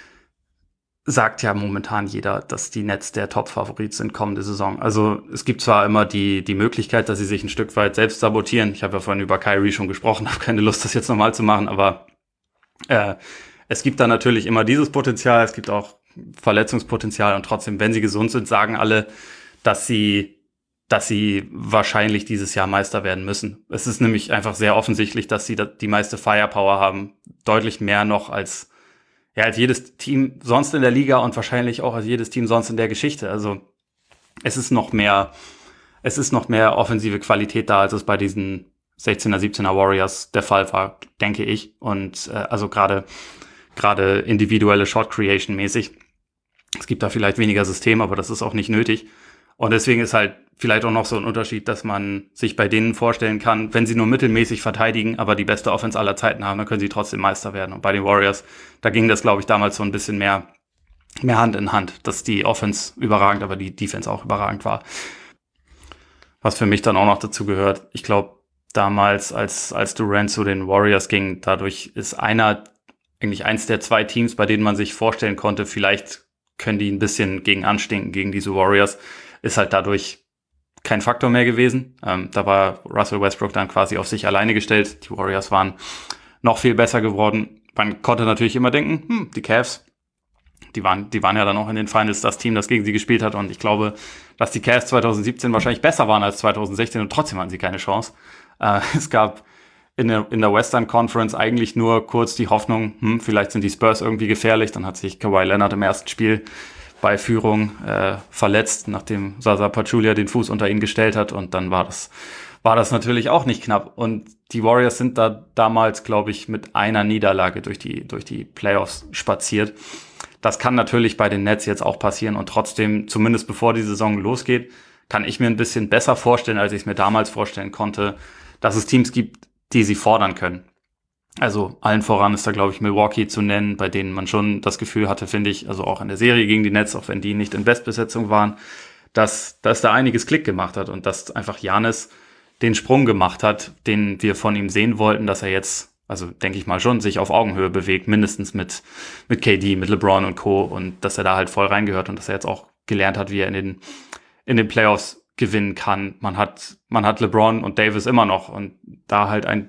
sagt ja momentan jeder, dass die Nets der Top-Favorit sind kommende Saison. Also es gibt zwar immer die die Möglichkeit, dass sie sich ein Stück weit selbst sabotieren. Ich habe ja vorhin über Kyrie schon gesprochen, habe keine Lust, das jetzt nochmal zu machen, aber äh, es gibt da natürlich immer dieses Potenzial, es gibt auch Verletzungspotenzial und trotzdem, wenn sie gesund sind, sagen alle, dass sie dass sie wahrscheinlich dieses Jahr Meister werden müssen. Es ist nämlich einfach sehr offensichtlich, dass sie die meiste Firepower haben. Deutlich mehr noch als, ja, als jedes Team sonst in der Liga und wahrscheinlich auch als jedes Team sonst in der Geschichte. Also es ist noch mehr, es ist noch mehr offensive Qualität da, als es bei diesen sechzehner, siebzehner Warriors der Fall war, denke ich. Und äh, also gerade gerade individuelle Shot Creation mäßig. Es gibt da vielleicht weniger System, aber das ist auch nicht nötig. Und deswegen ist halt vielleicht auch noch so ein Unterschied, dass man sich bei denen vorstellen kann, wenn sie nur mittelmäßig verteidigen, aber die beste Offense aller Zeiten haben, dann können sie trotzdem Meister werden. Und bei den Warriors, da ging das, glaube ich, damals so ein bisschen mehr, mehr Hand in Hand, dass die Offense überragend, aber die Defense auch überragend war. Was für mich dann auch noch dazu gehört, ich glaube, damals, als, als Durant zu den Warriors ging, dadurch ist einer, eigentlich eins der zwei Teams, bei denen man sich vorstellen konnte, vielleicht können die ein bisschen gegen anstinken, gegen diese Warriors, ist halt dadurch kein Faktor mehr gewesen. Ähm, da war Russell Westbrook dann quasi auf sich alleine gestellt. Die Warriors waren noch viel besser geworden. Man konnte natürlich immer denken, hm, die Cavs, die waren, die waren ja dann auch in den Finals das Team, das gegen sie gespielt hat. Und ich glaube, dass die Cavs zwanzig siebzehn wahrscheinlich besser waren als zwanzig sechzehn und trotzdem hatten sie keine Chance. Äh, es gab in der, in der Western Conference eigentlich nur kurz die Hoffnung, hm, vielleicht sind die Spurs irgendwie gefährlich. Dann hat sich Kawhi Leonard im ersten Spiel bei Führung äh, verletzt, nachdem Zaza Pachulia den Fuß unter ihn gestellt hat. Und dann war das war das natürlich auch nicht knapp. Und die Warriors sind da damals, glaube ich, mit einer Niederlage durch die durch die Playoffs spaziert. Das kann natürlich bei den Nets jetzt auch passieren. Und trotzdem, zumindest bevor die Saison losgeht, kann ich mir ein bisschen besser vorstellen, als ich es mir damals vorstellen konnte, dass es Teams gibt, die sie fordern können. Also allen voran ist da, glaube ich, Milwaukee zu nennen, bei denen man schon das Gefühl hatte, finde ich, also auch in der Serie gegen die Nets, auch wenn die nicht in Bestbesetzung waren, dass, dass da einiges Klick gemacht hat und dass einfach Giannis den Sprung gemacht hat, den wir von ihm sehen wollten, dass er jetzt, also denke ich mal schon, sich auf Augenhöhe bewegt, mindestens mit, mit K D, mit LeBron und Co. und dass er da halt voll reingehört und dass er jetzt auch gelernt hat, wie er in den, in den Playoffs gewinnen kann. Man hat, man hat LeBron und Davis immer noch und da halt ein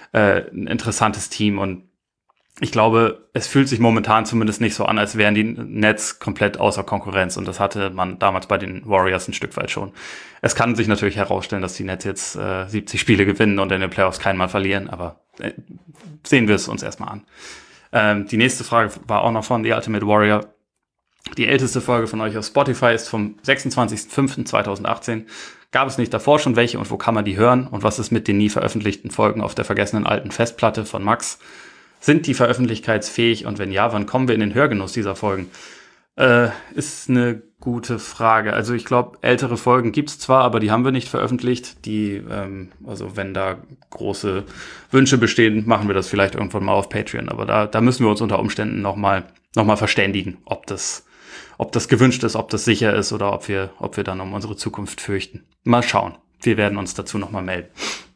ein interessantes Team und ich glaube, es fühlt sich momentan zumindest nicht so an, als wären die Nets komplett außer Konkurrenz und das hatte man damals bei den Warriors ein Stück weit schon. Es kann sich natürlich herausstellen, dass die Nets jetzt äh, siebzig Spiele gewinnen und in den Playoffs keinmal verlieren, aber äh, sehen wir es uns erstmal an. Ähm, die nächste Frage war auch noch von The Ultimate Warrior. Die älteste Folge von euch auf Spotify ist vom sechsundzwanzigsten fünften zweitausendachtzehn. Gab es nicht davor schon welche und wo kann man die hören? Und was ist mit den nie veröffentlichten Folgen auf der vergessenen alten Festplatte von Max? Sind die veröffentlichkeitsfähig? Und wenn ja, wann kommen wir in den Hörgenuss dieser Folgen? Äh, ist eine gute Frage. Also ich glaube, ältere Folgen gibt's zwar, aber die haben wir nicht veröffentlicht. Die, ähm, also wenn da große Wünsche bestehen, machen wir das vielleicht irgendwann mal auf Patreon. Aber da, da müssen wir uns unter Umständen nochmal noch mal verständigen, ob das ob das gewünscht ist, ob das sicher ist oder ob wir, ob wir dann um unsere Zukunft fürchten. Mal schauen. Wir werden uns dazu nochmal melden.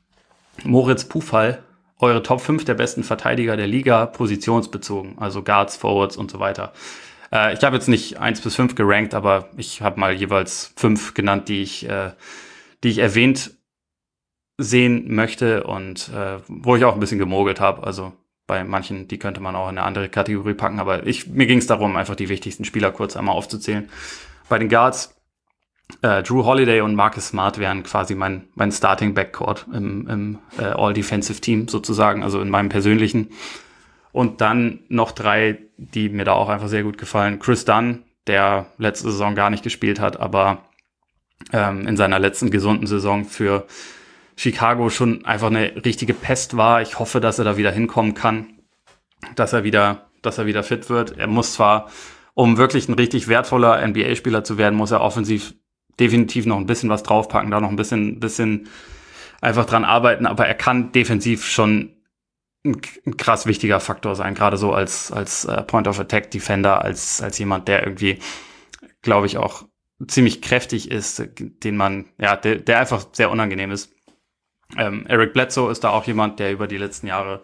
Moritz Pufall, eure Top fünf der besten Verteidiger der Liga, positionsbezogen, also Guards, Forwards und so weiter. Äh, ich habe jetzt nicht eins bis fünf gerankt, aber ich habe mal jeweils fünf genannt, die ich, äh, die ich erwähnt sehen möchte und äh, wo ich auch ein bisschen gemogelt habe. Also bei manchen, die könnte man auch in eine andere Kategorie packen, aber ich, mir ging es darum, einfach die wichtigsten Spieler kurz einmal aufzuzählen. Bei den Guards, äh, Drew Holiday und Marcus Smart wären quasi mein, mein Starting Backcourt im, im äh, All-Defensive-Team sozusagen, also in meinem persönlichen. Und dann noch drei, die mir da auch einfach sehr gut gefallen. Chris Dunn, der letzte Saison gar nicht gespielt hat, aber ähm, in seiner letzten gesunden Saison für Chicago schon einfach eine richtige Pest war. Ich hoffe, dass er da wieder hinkommen kann, dass er wieder, dass er wieder fit wird. Er muss zwar, um wirklich ein richtig wertvoller N B A-Spieler zu werden, muss er offensiv definitiv noch ein bisschen was draufpacken, da noch ein bisschen, bisschen einfach dran arbeiten, aber er kann defensiv schon ein, ein krass wichtiger Faktor sein, gerade so als, als äh, Point-of-Attack-Defender, als, als jemand, der irgendwie, glaube ich, auch ziemlich kräftig ist, den man, ja, der, der einfach sehr unangenehm ist. Ähm, Eric Bledsoe ist da auch jemand, der über die letzten Jahre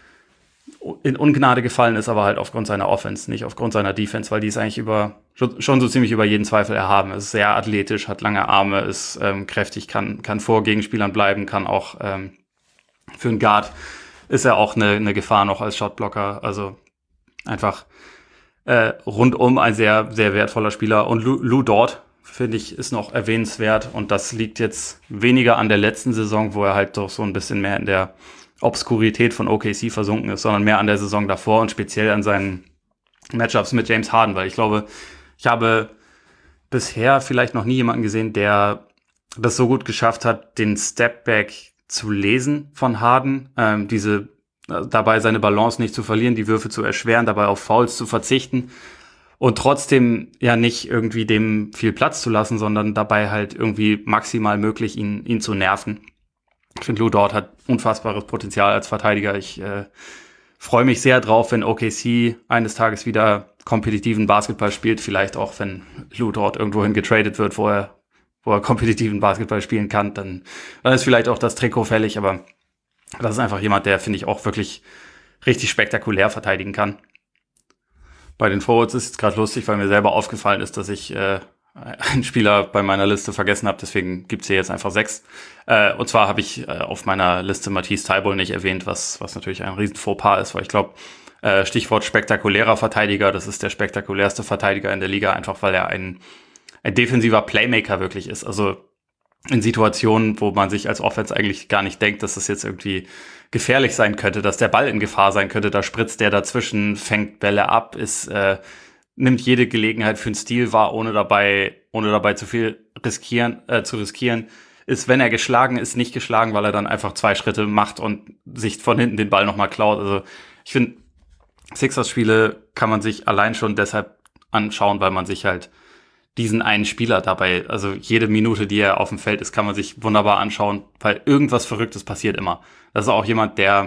in Ungnade gefallen ist, aber halt aufgrund seiner Offense, nicht aufgrund seiner Defense, weil die ist eigentlich über schon so ziemlich über jeden Zweifel erhaben. Ist sehr athletisch, hat lange Arme, ist ähm, kräftig, kann kann vor Gegenspielern bleiben, kann auch ähm, für einen Guard ist er auch eine, eine Gefahr noch als Shotblocker. Also einfach äh, rundum ein sehr sehr wertvoller Spieler. Und Lou, Lou Dort, finde ich, ist noch erwähnenswert. Und das liegt jetzt weniger an der letzten Saison, wo er halt doch so ein bisschen mehr in der Obskurität von O K C versunken ist, sondern mehr an der Saison davor und speziell an seinen Matchups mit James Harden, weil ich glaube, ich habe bisher vielleicht noch nie jemanden gesehen, der das so gut geschafft hat, den Stepback zu lesen von Harden, ähm, diese dabei seine Balance nicht zu verlieren, die Würfe zu erschweren, dabei auf Fouls zu verzichten und trotzdem ja nicht irgendwie dem viel Platz zu lassen, sondern dabei halt irgendwie maximal möglich, ihn, ihn zu nerven. Ich finde, Lou Dort hat unfassbares Potenzial als Verteidiger. Ich äh, freue mich sehr drauf, wenn O K C eines Tages wieder kompetitiven Basketball spielt. Vielleicht auch, wenn Lou Dort irgendwohin getradet wird, wo er, wo er kompetitiven Basketball spielen kann. Dann, dann ist vielleicht auch das Trikot fällig. Aber das ist einfach jemand, der, finde ich, auch wirklich richtig spektakulär verteidigen kann. Bei den Forwards ist es gerade lustig, weil mir selber aufgefallen ist, dass ich äh, einen Spieler bei meiner Liste vergessen habe, deswegen gibt's hier jetzt einfach sechs. Äh, und zwar habe ich äh, auf meiner Liste Matisse Thybulle nicht erwähnt, was was natürlich ein riesen Fauxpas ist, weil ich glaube, äh, Stichwort spektakulärer Verteidiger, das ist der spektakulärste Verteidiger in der Liga, einfach weil er ein, ein defensiver Playmaker wirklich ist. Also in Situationen, wo man sich als Offense eigentlich gar nicht denkt, dass das jetzt irgendwie gefährlich sein könnte, dass der Ball in Gefahr sein könnte, da spritzt der dazwischen, fängt Bälle ab, ist äh, nimmt jede Gelegenheit für einen Steal wahr, ohne dabei, ohne dabei zu viel riskieren, äh, zu riskieren, ist, wenn er geschlagen ist, nicht geschlagen, weil er dann einfach zwei Schritte macht und sich von hinten den Ball nochmal klaut. Also ich finde, Sixers-Spiele kann man sich allein schon deshalb anschauen, weil man sich halt diesen einen Spieler dabei, also jede Minute, die er auf dem Feld ist, kann man sich wunderbar anschauen, weil irgendwas Verrücktes passiert immer. Das ist auch jemand, der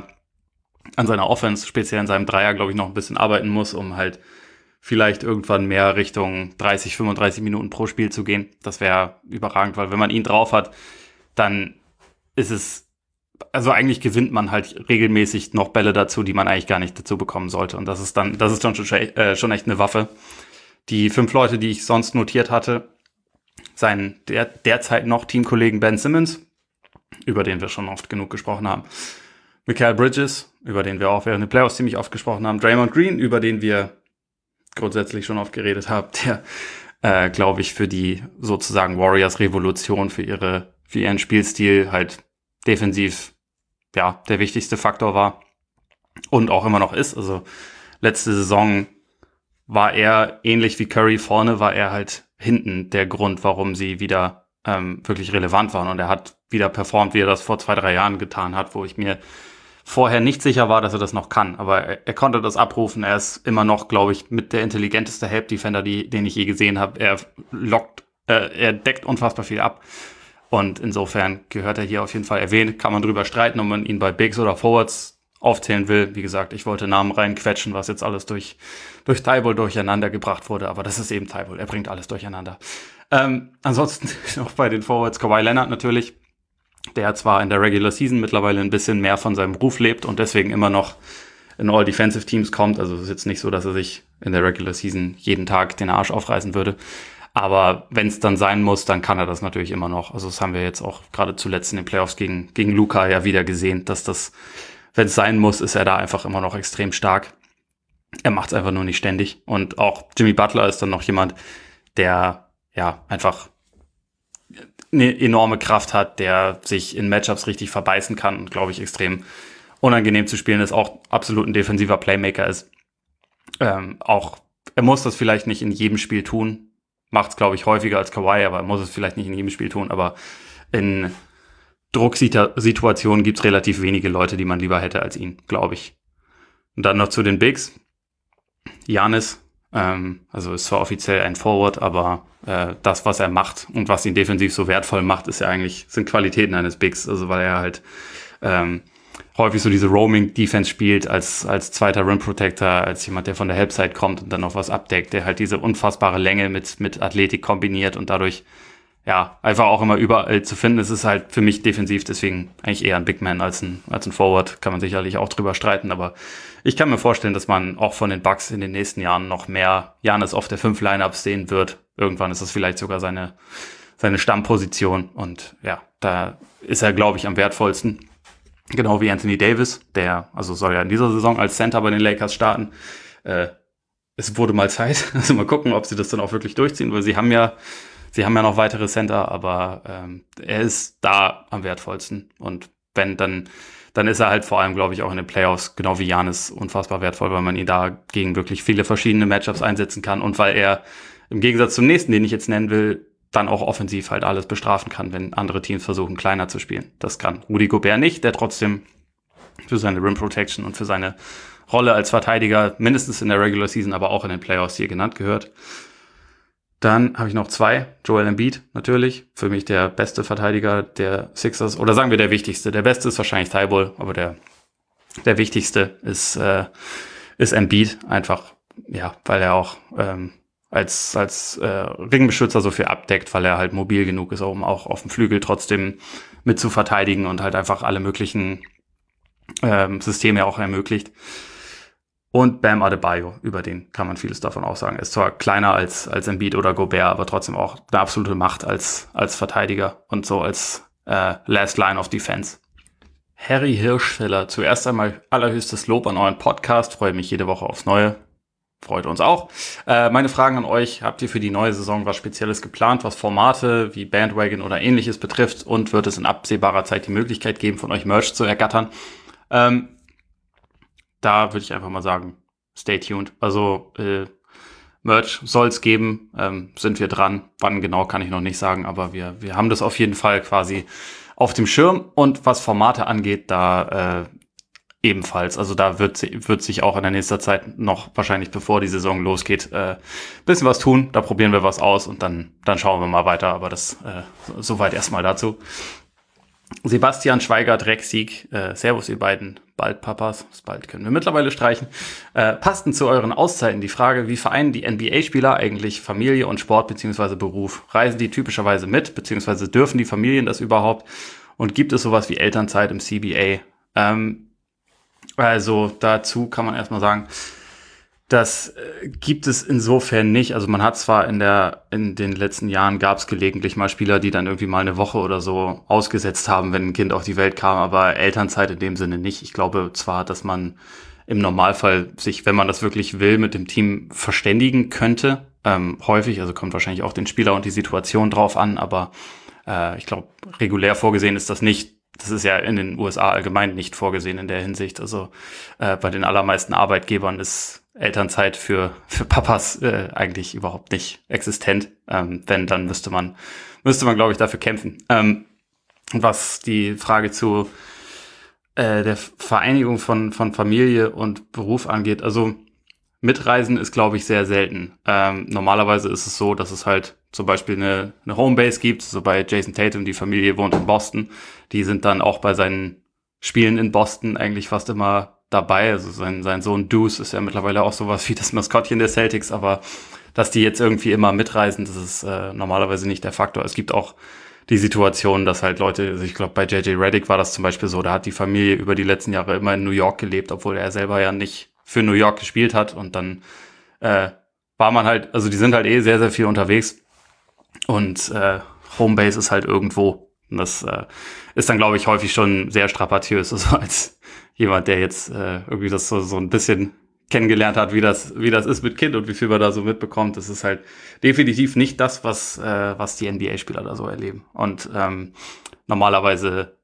an seiner Offense, speziell in seinem Dreier, glaube ich, noch ein bisschen arbeiten muss, um halt vielleicht irgendwann mehr Richtung dreißig, fünfunddreißig Minuten pro Spiel zu gehen. Das wäre überragend, weil wenn man ihn drauf hat, dann ist es, also eigentlich gewinnt man halt regelmäßig noch Bälle dazu, die man eigentlich gar nicht dazu bekommen sollte. Und das ist dann, das ist dann schon, äh, schon echt eine Waffe. Die fünf Leute, die ich sonst notiert hatte, seinen der, derzeit noch Teamkollegen Ben Simmons, über den wir schon oft genug gesprochen haben, Mikal Bridges, über den wir auch während den Playoffs ziemlich oft gesprochen haben, Draymond Green, über den wir grundsätzlich schon oft geredet habe, der, äh, glaube ich, für die sozusagen Warriors-Revolution, für ihre, für ihren Spielstil halt defensiv, ja, der wichtigste Faktor war und auch immer noch ist. Also letzte Saison war er, ähnlich wie Curry vorne, war er halt hinten der Grund, warum sie wieder ähm, wirklich relevant waren. Und er hat wieder performt, wie er das vor zwei, drei Jahren getan hat, wo ich mir vorher nicht sicher war, dass er das noch kann, aber er, er konnte das abrufen. Er ist immer noch, glaube ich, mit der intelligenteste Help-Defender, die, den ich je gesehen habe. Er lockt, äh, er deckt unfassbar viel ab und insofern gehört er hier auf jeden Fall erwähnt. Kann man drüber streiten, ob man ihn bei Bigs oder Forwards aufzählen will. Wie gesagt, ich wollte Namen reinquetschen, was jetzt alles durch durch Thybulle durcheinander gebracht wurde, aber das ist eben Thybulle. Er bringt alles durcheinander. Ähm, ansonsten noch bei den Forwards Kawhi Leonard natürlich, der zwar in der Regular Season mittlerweile ein bisschen mehr von seinem Ruf lebt und deswegen immer noch in All-Defensive Teams kommt. Also es ist jetzt nicht so, dass er sich in der Regular Season jeden Tag den Arsch aufreißen würde. Aber wenn es dann sein muss, dann kann er das natürlich immer noch. Also das haben wir jetzt auch gerade zuletzt in den Playoffs gegen, gegen Luka ja wieder gesehen, dass das, wenn es sein muss, ist er da einfach immer noch extrem stark. Er macht es einfach nur nicht ständig. Und auch Jimmy Butler ist dann noch jemand, der ja einfach eine enorme Kraft hat, der sich in Matchups richtig verbeißen kann und, glaube ich, extrem unangenehm zu spielen ist, auch absolut ein defensiver Playmaker ist. Ähm, auch er muss das vielleicht nicht in jedem Spiel tun, macht es, glaube ich, häufiger als Kawhi, aber er muss es vielleicht nicht in jedem Spiel tun, aber in Drucksituationen gibt es relativ wenige Leute, die man lieber hätte als ihn, glaube ich. Und dann noch zu den Bigs. Giannis, ähm, also ist zwar offiziell ein Forward, aber äh, das, was er macht und was ihn defensiv so wertvoll macht, ist ja eigentlich, sind Qualitäten eines Bigs, also weil er halt ähm, häufig so diese Roaming-Defense spielt als als zweiter Rim-Protector, als jemand, der von der Helpside kommt und dann noch was abdeckt, der halt diese unfassbare Länge mit mit Athletik kombiniert und dadurch ja einfach auch immer überall zu finden. Es ist halt für mich defensiv deswegen eigentlich eher ein Big Man als ein als ein Forward, kann man sicherlich auch drüber streiten, aber ich kann mir vorstellen, dass man auch von den Bucks in den nächsten Jahren noch mehr Giannis auf der fünf Lineups sehen wird. Irgendwann ist das vielleicht sogar seine seine Stammposition und ja, da ist er, glaube ich, am wertvollsten. Genau wie Anthony Davis, der also soll ja in dieser Saison als Center bei den Lakers starten. Äh, es wurde mal Zeit, also mal gucken, ob sie das dann auch wirklich durchziehen, weil sie haben ja, sie haben ja noch weitere Center, aber ähm, er ist da am wertvollsten. Und wenn dann, dann ist er halt vor allem, glaube ich, auch in den Playoffs, genau wie Giannis, unfassbar wertvoll, weil man ihn da gegen wirklich viele verschiedene Matchups einsetzen kann und weil er im Gegensatz zum nächsten, den ich jetzt nennen will, dann auch offensiv halt alles bestrafen kann, wenn andere Teams versuchen, kleiner zu spielen. Das kann Rudy Gobert nicht, der trotzdem für seine Rim Protection und für seine Rolle als Verteidiger mindestens in der Regular Season, aber auch in den Playoffs hier genannt gehört. Dann habe ich noch zwei. Joel Embiid natürlich, für mich der beste Verteidiger der Sixers, oder sagen wir der wichtigste. Der beste ist wahrscheinlich Thibault, aber der der wichtigste ist äh, ist Embiid, einfach ja, weil er auch ähm, als als äh, Ringbeschützer so viel abdeckt, weil er halt mobil genug ist, um auch auf dem Flügel trotzdem mit zu verteidigen und halt einfach alle möglichen ähm, Systeme auch ermöglicht. Und Bam Adebayo, über den kann man vieles davon auch sagen. Er ist zwar kleiner als als Embiid oder Gobert, aber trotzdem auch eine absolute Macht als als Verteidiger und so als äh, Last Line of Defense. Harry Hirschfeller, zuerst einmal allerhöchstes Lob an euren Podcast. Freue mich jede Woche aufs Neue. Freut uns auch. Äh, meine Fragen an euch. Habt ihr für die neue Saison was Spezielles geplant, was Formate wie Bandwagon oder ähnliches betrifft? Und wird es in absehbarer Zeit die Möglichkeit geben, von euch Merch zu ergattern? Ähm, da würde ich einfach mal sagen, stay tuned. Also äh, Merch soll es geben, ähm, sind wir dran. Wann genau, kann ich noch nicht sagen, aber wir wir haben das auf jeden Fall quasi auf dem Schirm. Und was Formate angeht, da äh, ebenfalls. Also da wird, wird sich auch in der nächsten Zeit noch, wahrscheinlich bevor die Saison losgeht, äh, bisschen was tun. Da probieren wir was aus und dann dann schauen wir mal weiter. Aber das äh, soweit erstmal dazu. Sebastian Schweiger, Drecksieg. Äh, Servus, ihr beiden Bald-Papas. Das Bald können wir mittlerweile streichen. Äh, passten zu euren Auszeiten die Frage, wie vereinen die N B A-Spieler eigentlich Familie und Sport bzw. Beruf? Reisen die typischerweise mit, beziehungsweise dürfen die Familien das überhaupt? Und gibt es sowas wie Elternzeit im C B A? Ähm, Also dazu kann man erstmal sagen, das äh, gibt es insofern nicht. Also man hat zwar in der in den letzten Jahren gab es gelegentlich mal Spieler, die dann irgendwie mal eine Woche oder so ausgesetzt haben, wenn ein Kind auf die Welt kam, aber Elternzeit in dem Sinne nicht. Ich glaube zwar, dass man im Normalfall sich, wenn man das wirklich will, mit dem Team verständigen könnte. Ähm, häufig, also kommt wahrscheinlich auch den Spieler und die Situation drauf an, aber äh, ich glaube, regulär vorgesehen ist das nicht. Das ist ja in den U S A allgemein nicht vorgesehen in der Hinsicht. Also äh, bei den allermeisten Arbeitgebern ist Elternzeit für für Papas äh, eigentlich überhaupt nicht existent. Ähm, wenn, dann müsste man müsste man, glaube ich, dafür kämpfen. Ähm, was die Frage zu äh, der Vereinigung von von Familie und Beruf angeht, also Mitreisen ist, glaube ich, sehr selten. Ähm, normalerweise ist es so, dass es halt zum Beispiel eine, eine Homebase gibt, so bei Jason Tatum, die Familie wohnt in Boston. Die sind dann auch bei seinen Spielen in Boston eigentlich fast immer dabei. Also sein, sein Sohn Deuce ist ja mittlerweile auch sowas wie das Maskottchen der Celtics, aber dass die jetzt irgendwie immer mitreisen, das ist äh, normalerweise nicht der Faktor. Es gibt auch die Situation, dass halt Leute, also ich glaube bei J J Redick war das zum Beispiel so, da hat die Familie über die letzten Jahre immer in New York gelebt, obwohl er selber ja nicht für New York gespielt hat und dann äh, war man halt, also die sind halt eh sehr, sehr viel unterwegs Und äh, Homebase ist halt irgendwo. Und das äh, ist dann, glaube ich, häufig schon sehr strapaziös. Also als jemand, der jetzt äh, irgendwie das so, so ein bisschen kennengelernt hat, wie das wie das ist mit Kind und wie viel man da so mitbekommt. Das ist halt definitiv nicht das, was äh, was die N B A-Spieler da so erleben. Und ähm, normalerweise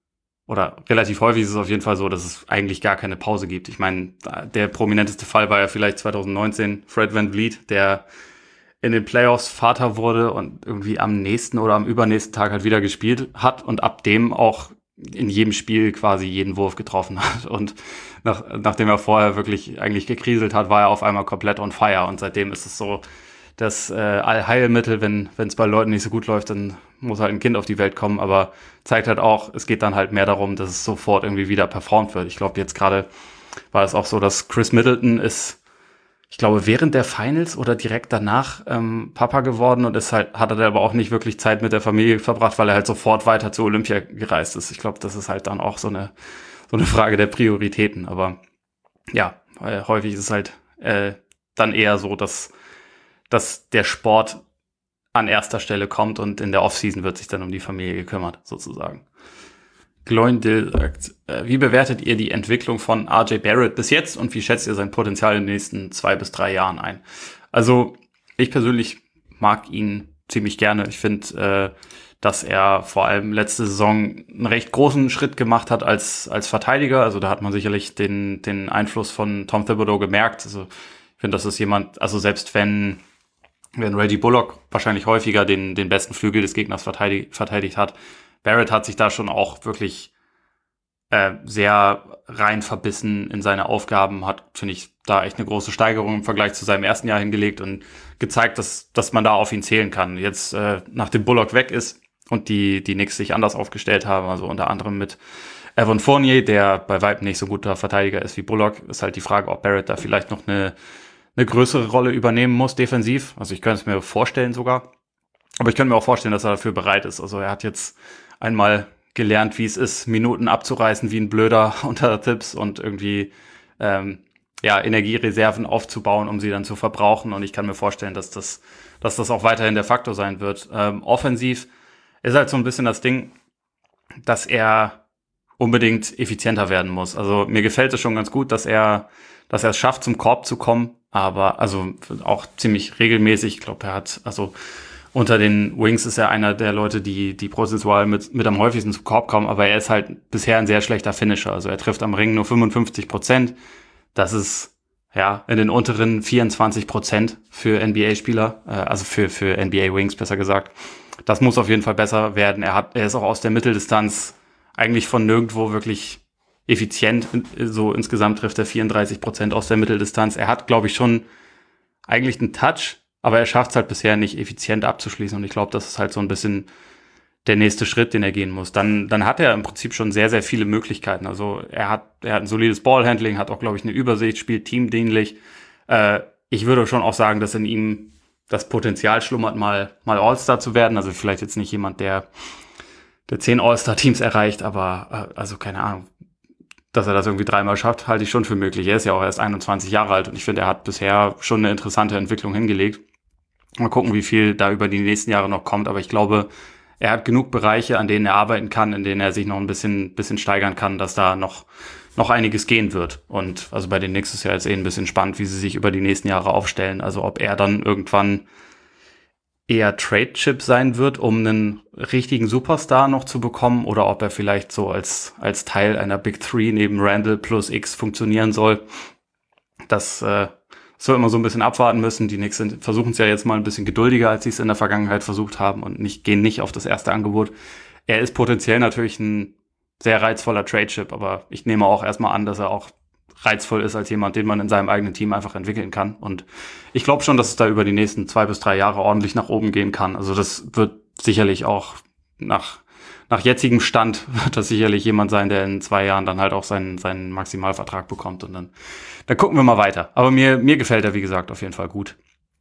oder relativ häufig ist es auf jeden Fall so, dass es eigentlich gar keine Pause gibt. Ich meine, der prominenteste Fall war ja vielleicht zwanzig neunzehn Fred VanVleet, der in den Playoffs Vater wurde und irgendwie am nächsten oder am übernächsten Tag halt wieder gespielt hat und ab dem auch in jedem Spiel quasi jeden Wurf getroffen hat. Und nach, nachdem er vorher wirklich eigentlich gekriselt hat, war er auf einmal komplett on fire. Und seitdem ist es so das äh, Allheilmittel, wenn wenn es bei Leuten nicht so gut läuft, dann muss halt ein Kind auf die Welt kommen. Aber zeigt halt auch, es geht dann halt mehr darum, dass es sofort irgendwie wieder performt wird. Ich glaube, jetzt gerade war es auch so, dass Chris Middleton ist, ich glaube, während der Finals oder direkt danach ähm, Papa geworden und ist halt, hat er aber auch nicht wirklich Zeit mit der Familie verbracht, weil er halt sofort weiter zu Olympia gereist ist. Ich glaube, das ist halt dann auch so eine so eine Frage der Prioritäten. Aber ja, äh, häufig ist es halt äh, dann eher so, dass dass der Sport an erster Stelle kommt und in der Offseason wird sich dann um die Familie gekümmert, sozusagen. Gloindil sagt, äh, wie bewertet ihr die Entwicklung von R J Barrett bis jetzt und wie schätzt ihr sein Potenzial in den nächsten zwei bis drei Jahren ein? Also ich persönlich mag ihn ziemlich gerne. Ich finde, äh, dass er vor allem letzte Saison einen recht großen Schritt gemacht hat als als Verteidiger. Also da hat man sicherlich den den Einfluss von Tom Thibodeau gemerkt. Also ich finde, das ist jemand, also selbst wenn wenn Reggie Bullock wahrscheinlich häufiger den den besten Flügel des Gegners verteidigt, verteidigt hat, Barrett hat sich da schon auch wirklich äh, sehr rein verbissen in seine Aufgaben, hat, finde ich, da echt eine große Steigerung im Vergleich zu seinem ersten Jahr hingelegt und gezeigt, dass dass man da auf ihn zählen kann. Jetzt, äh, nachdem Bullock weg ist und die die Knicks sich anders aufgestellt haben, also unter anderem mit Evan Fournier, der bei weitem nicht so guter Verteidiger ist wie Bullock, ist halt die Frage, ob Barrett da vielleicht noch eine eine größere Rolle übernehmen muss, defensiv. Also ich könnte es mir vorstellen sogar. Aber ich könnte mir auch vorstellen, dass er dafür bereit ist. Also er hat jetzt einmal gelernt, wie es ist, Minuten abzureißen wie ein Blöder unter Tipps und irgendwie ähm, ja Energiereserven aufzubauen, um sie dann zu verbrauchen. Und ich kann mir vorstellen, dass das, dass das auch weiterhin der Faktor sein wird. Ähm, offensiv ist halt so ein bisschen das Ding, dass er unbedingt effizienter werden muss. Also mir gefällt es schon ganz gut, dass er, dass er es schafft, zum Korb zu kommen, aber also auch ziemlich regelmäßig. Ich glaube, er hat also unter den Wings ist er einer der Leute, die die prozentual mit, mit am häufigsten zum Korb kommen, aber er ist halt bisher ein sehr schlechter Finisher. Also er trifft am Ring nur fünfundfünfzig Prozent. Das ist ja in den unteren vierundzwanzig Prozent für N B A-Spieler, äh, also für für N B A-Wings besser gesagt. Das muss auf jeden Fall besser werden. Er hat, er ist auch aus der Mitteldistanz eigentlich von nirgendwo wirklich effizient. So insgesamt trifft er vierunddreißig Prozent aus der Mitteldistanz. Er hat, glaube ich, schon eigentlich einen Touch, aber er schafft es halt bisher nicht effizient abzuschließen. Und ich glaube, das ist halt so ein bisschen der nächste Schritt, den er gehen muss. Dann, dann hat er im Prinzip schon sehr, sehr viele Möglichkeiten. Also er hat, er hat ein solides Ballhandling, hat auch, glaube ich, eine Übersicht, spielt teamdienlich. Äh, ich würde schon auch sagen, dass in ihm das Potenzial schlummert, mal, mal All-Star zu werden. Also vielleicht jetzt nicht jemand, der, der zehn All-Star-Teams erreicht, aber äh, also keine Ahnung, dass er das irgendwie dreimal schafft, halte ich schon für möglich. Er ist ja auch erst einundzwanzig Jahre alt und ich finde, er hat bisher schon eine interessante Entwicklung hingelegt. Mal gucken, wie viel da über die nächsten Jahre noch kommt, aber ich glaube, er hat genug Bereiche, an denen er arbeiten kann, in denen er sich noch ein bisschen bisschen steigern kann, dass da noch noch einiges gehen wird. Und also bei den Knicks ist ja jetzt eh ein bisschen spannend, wie sie sich über die nächsten Jahre aufstellen. Also ob er dann irgendwann eher Trade-Chip sein wird, um einen richtigen Superstar noch zu bekommen, oder ob er vielleicht so als als Teil einer Big Three neben Randall plus X funktionieren soll. Das äh, soll immer so ein bisschen abwarten müssen. Die Knicks sind, versuchen es ja jetzt mal ein bisschen geduldiger, als sie es in der Vergangenheit versucht haben und nicht gehen nicht auf das erste Angebot. Er ist potenziell natürlich ein sehr reizvoller Trade-Chip, aber ich nehme auch erstmal an, dass er auch reizvoll ist als jemand, den man in seinem eigenen Team einfach entwickeln kann. Und ich glaube schon, dass es da über die nächsten zwei bis drei Jahre ordentlich nach oben gehen kann. Also das wird sicherlich auch nach nach jetzigem Stand wird das sicherlich jemand sein, der in zwei Jahren dann halt auch seinen seinen Maximalvertrag bekommt. Und dann dann gucken wir mal weiter. Aber mir mir gefällt er, wie gesagt, auf jeden Fall gut.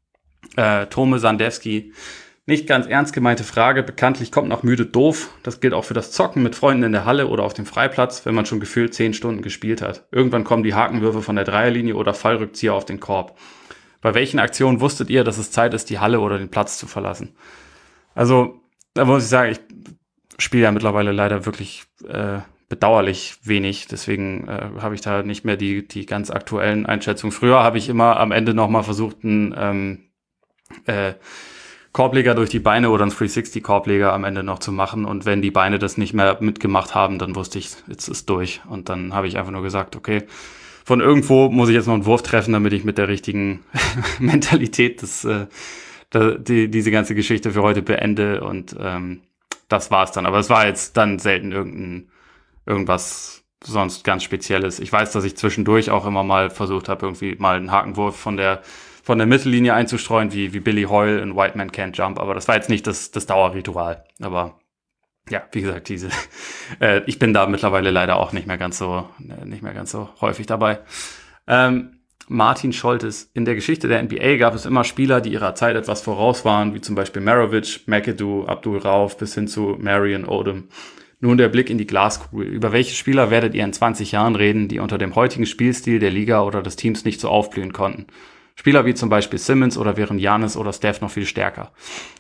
Äh, Tome Sandewski. Nicht ganz ernst gemeinte Frage. Bekanntlich kommt noch müde doof. Das gilt auch für das Zocken mit Freunden in der Halle oder auf dem Freiplatz, wenn man schon gefühlt zehn Stunden gespielt hat. Irgendwann kommen die Hakenwürfe von der Dreierlinie oder Fallrückzieher auf den Korb. Bei welchen Aktionen wusstet ihr, dass es Zeit ist, die Halle oder den Platz zu verlassen? Also, da muss ich sagen, ich spiele ja mittlerweile leider wirklich äh, bedauerlich wenig. Deswegen äh, habe ich da nicht mehr die die ganz aktuellen Einschätzungen. Früher habe ich immer am Ende nochmal versucht, einen ähm, äh, Korbleger durch die Beine oder einen dreihundertsechzig Korbleger am Ende noch zu machen. Und wenn die Beine das nicht mehr mitgemacht haben, dann wusste ich, jetzt ist durch. Und dann habe ich einfach nur gesagt, okay, von irgendwo muss ich jetzt noch einen Wurf treffen, damit ich mit der richtigen Mentalität das, äh, die, diese ganze Geschichte für heute beende. Und ähm, das war's dann. Aber es war jetzt dann selten irgendein irgendwas sonst ganz Spezielles. Ich weiß, dass ich zwischendurch auch immer mal versucht habe, irgendwie mal einen Hakenwurf von der von der Mittellinie einzustreuen, wie wie Billy Hoyle in White Man Can't Jump. Aber das war jetzt nicht das das Dauerritual. Aber ja, wie gesagt, diese äh, ich bin da mittlerweile leider auch nicht mehr ganz so äh, nicht mehr ganz so häufig dabei. Ähm, Martin Scholtes: In der Geschichte der N B A gab es immer Spieler, die ihrer Zeit etwas voraus waren, wie zum Beispiel Maravich, McAdoo, Abdul Rauf bis hin zu Marion Odom. Nun der Blick in die Glaskugel. Über welche Spieler werdet ihr in zwanzig Jahren reden, die unter dem heutigen Spielstil der Liga oder des Teams nicht so aufblühen konnten? Spieler wie zum Beispiel Simmons, oder wären Giannis oder Steph noch viel stärker?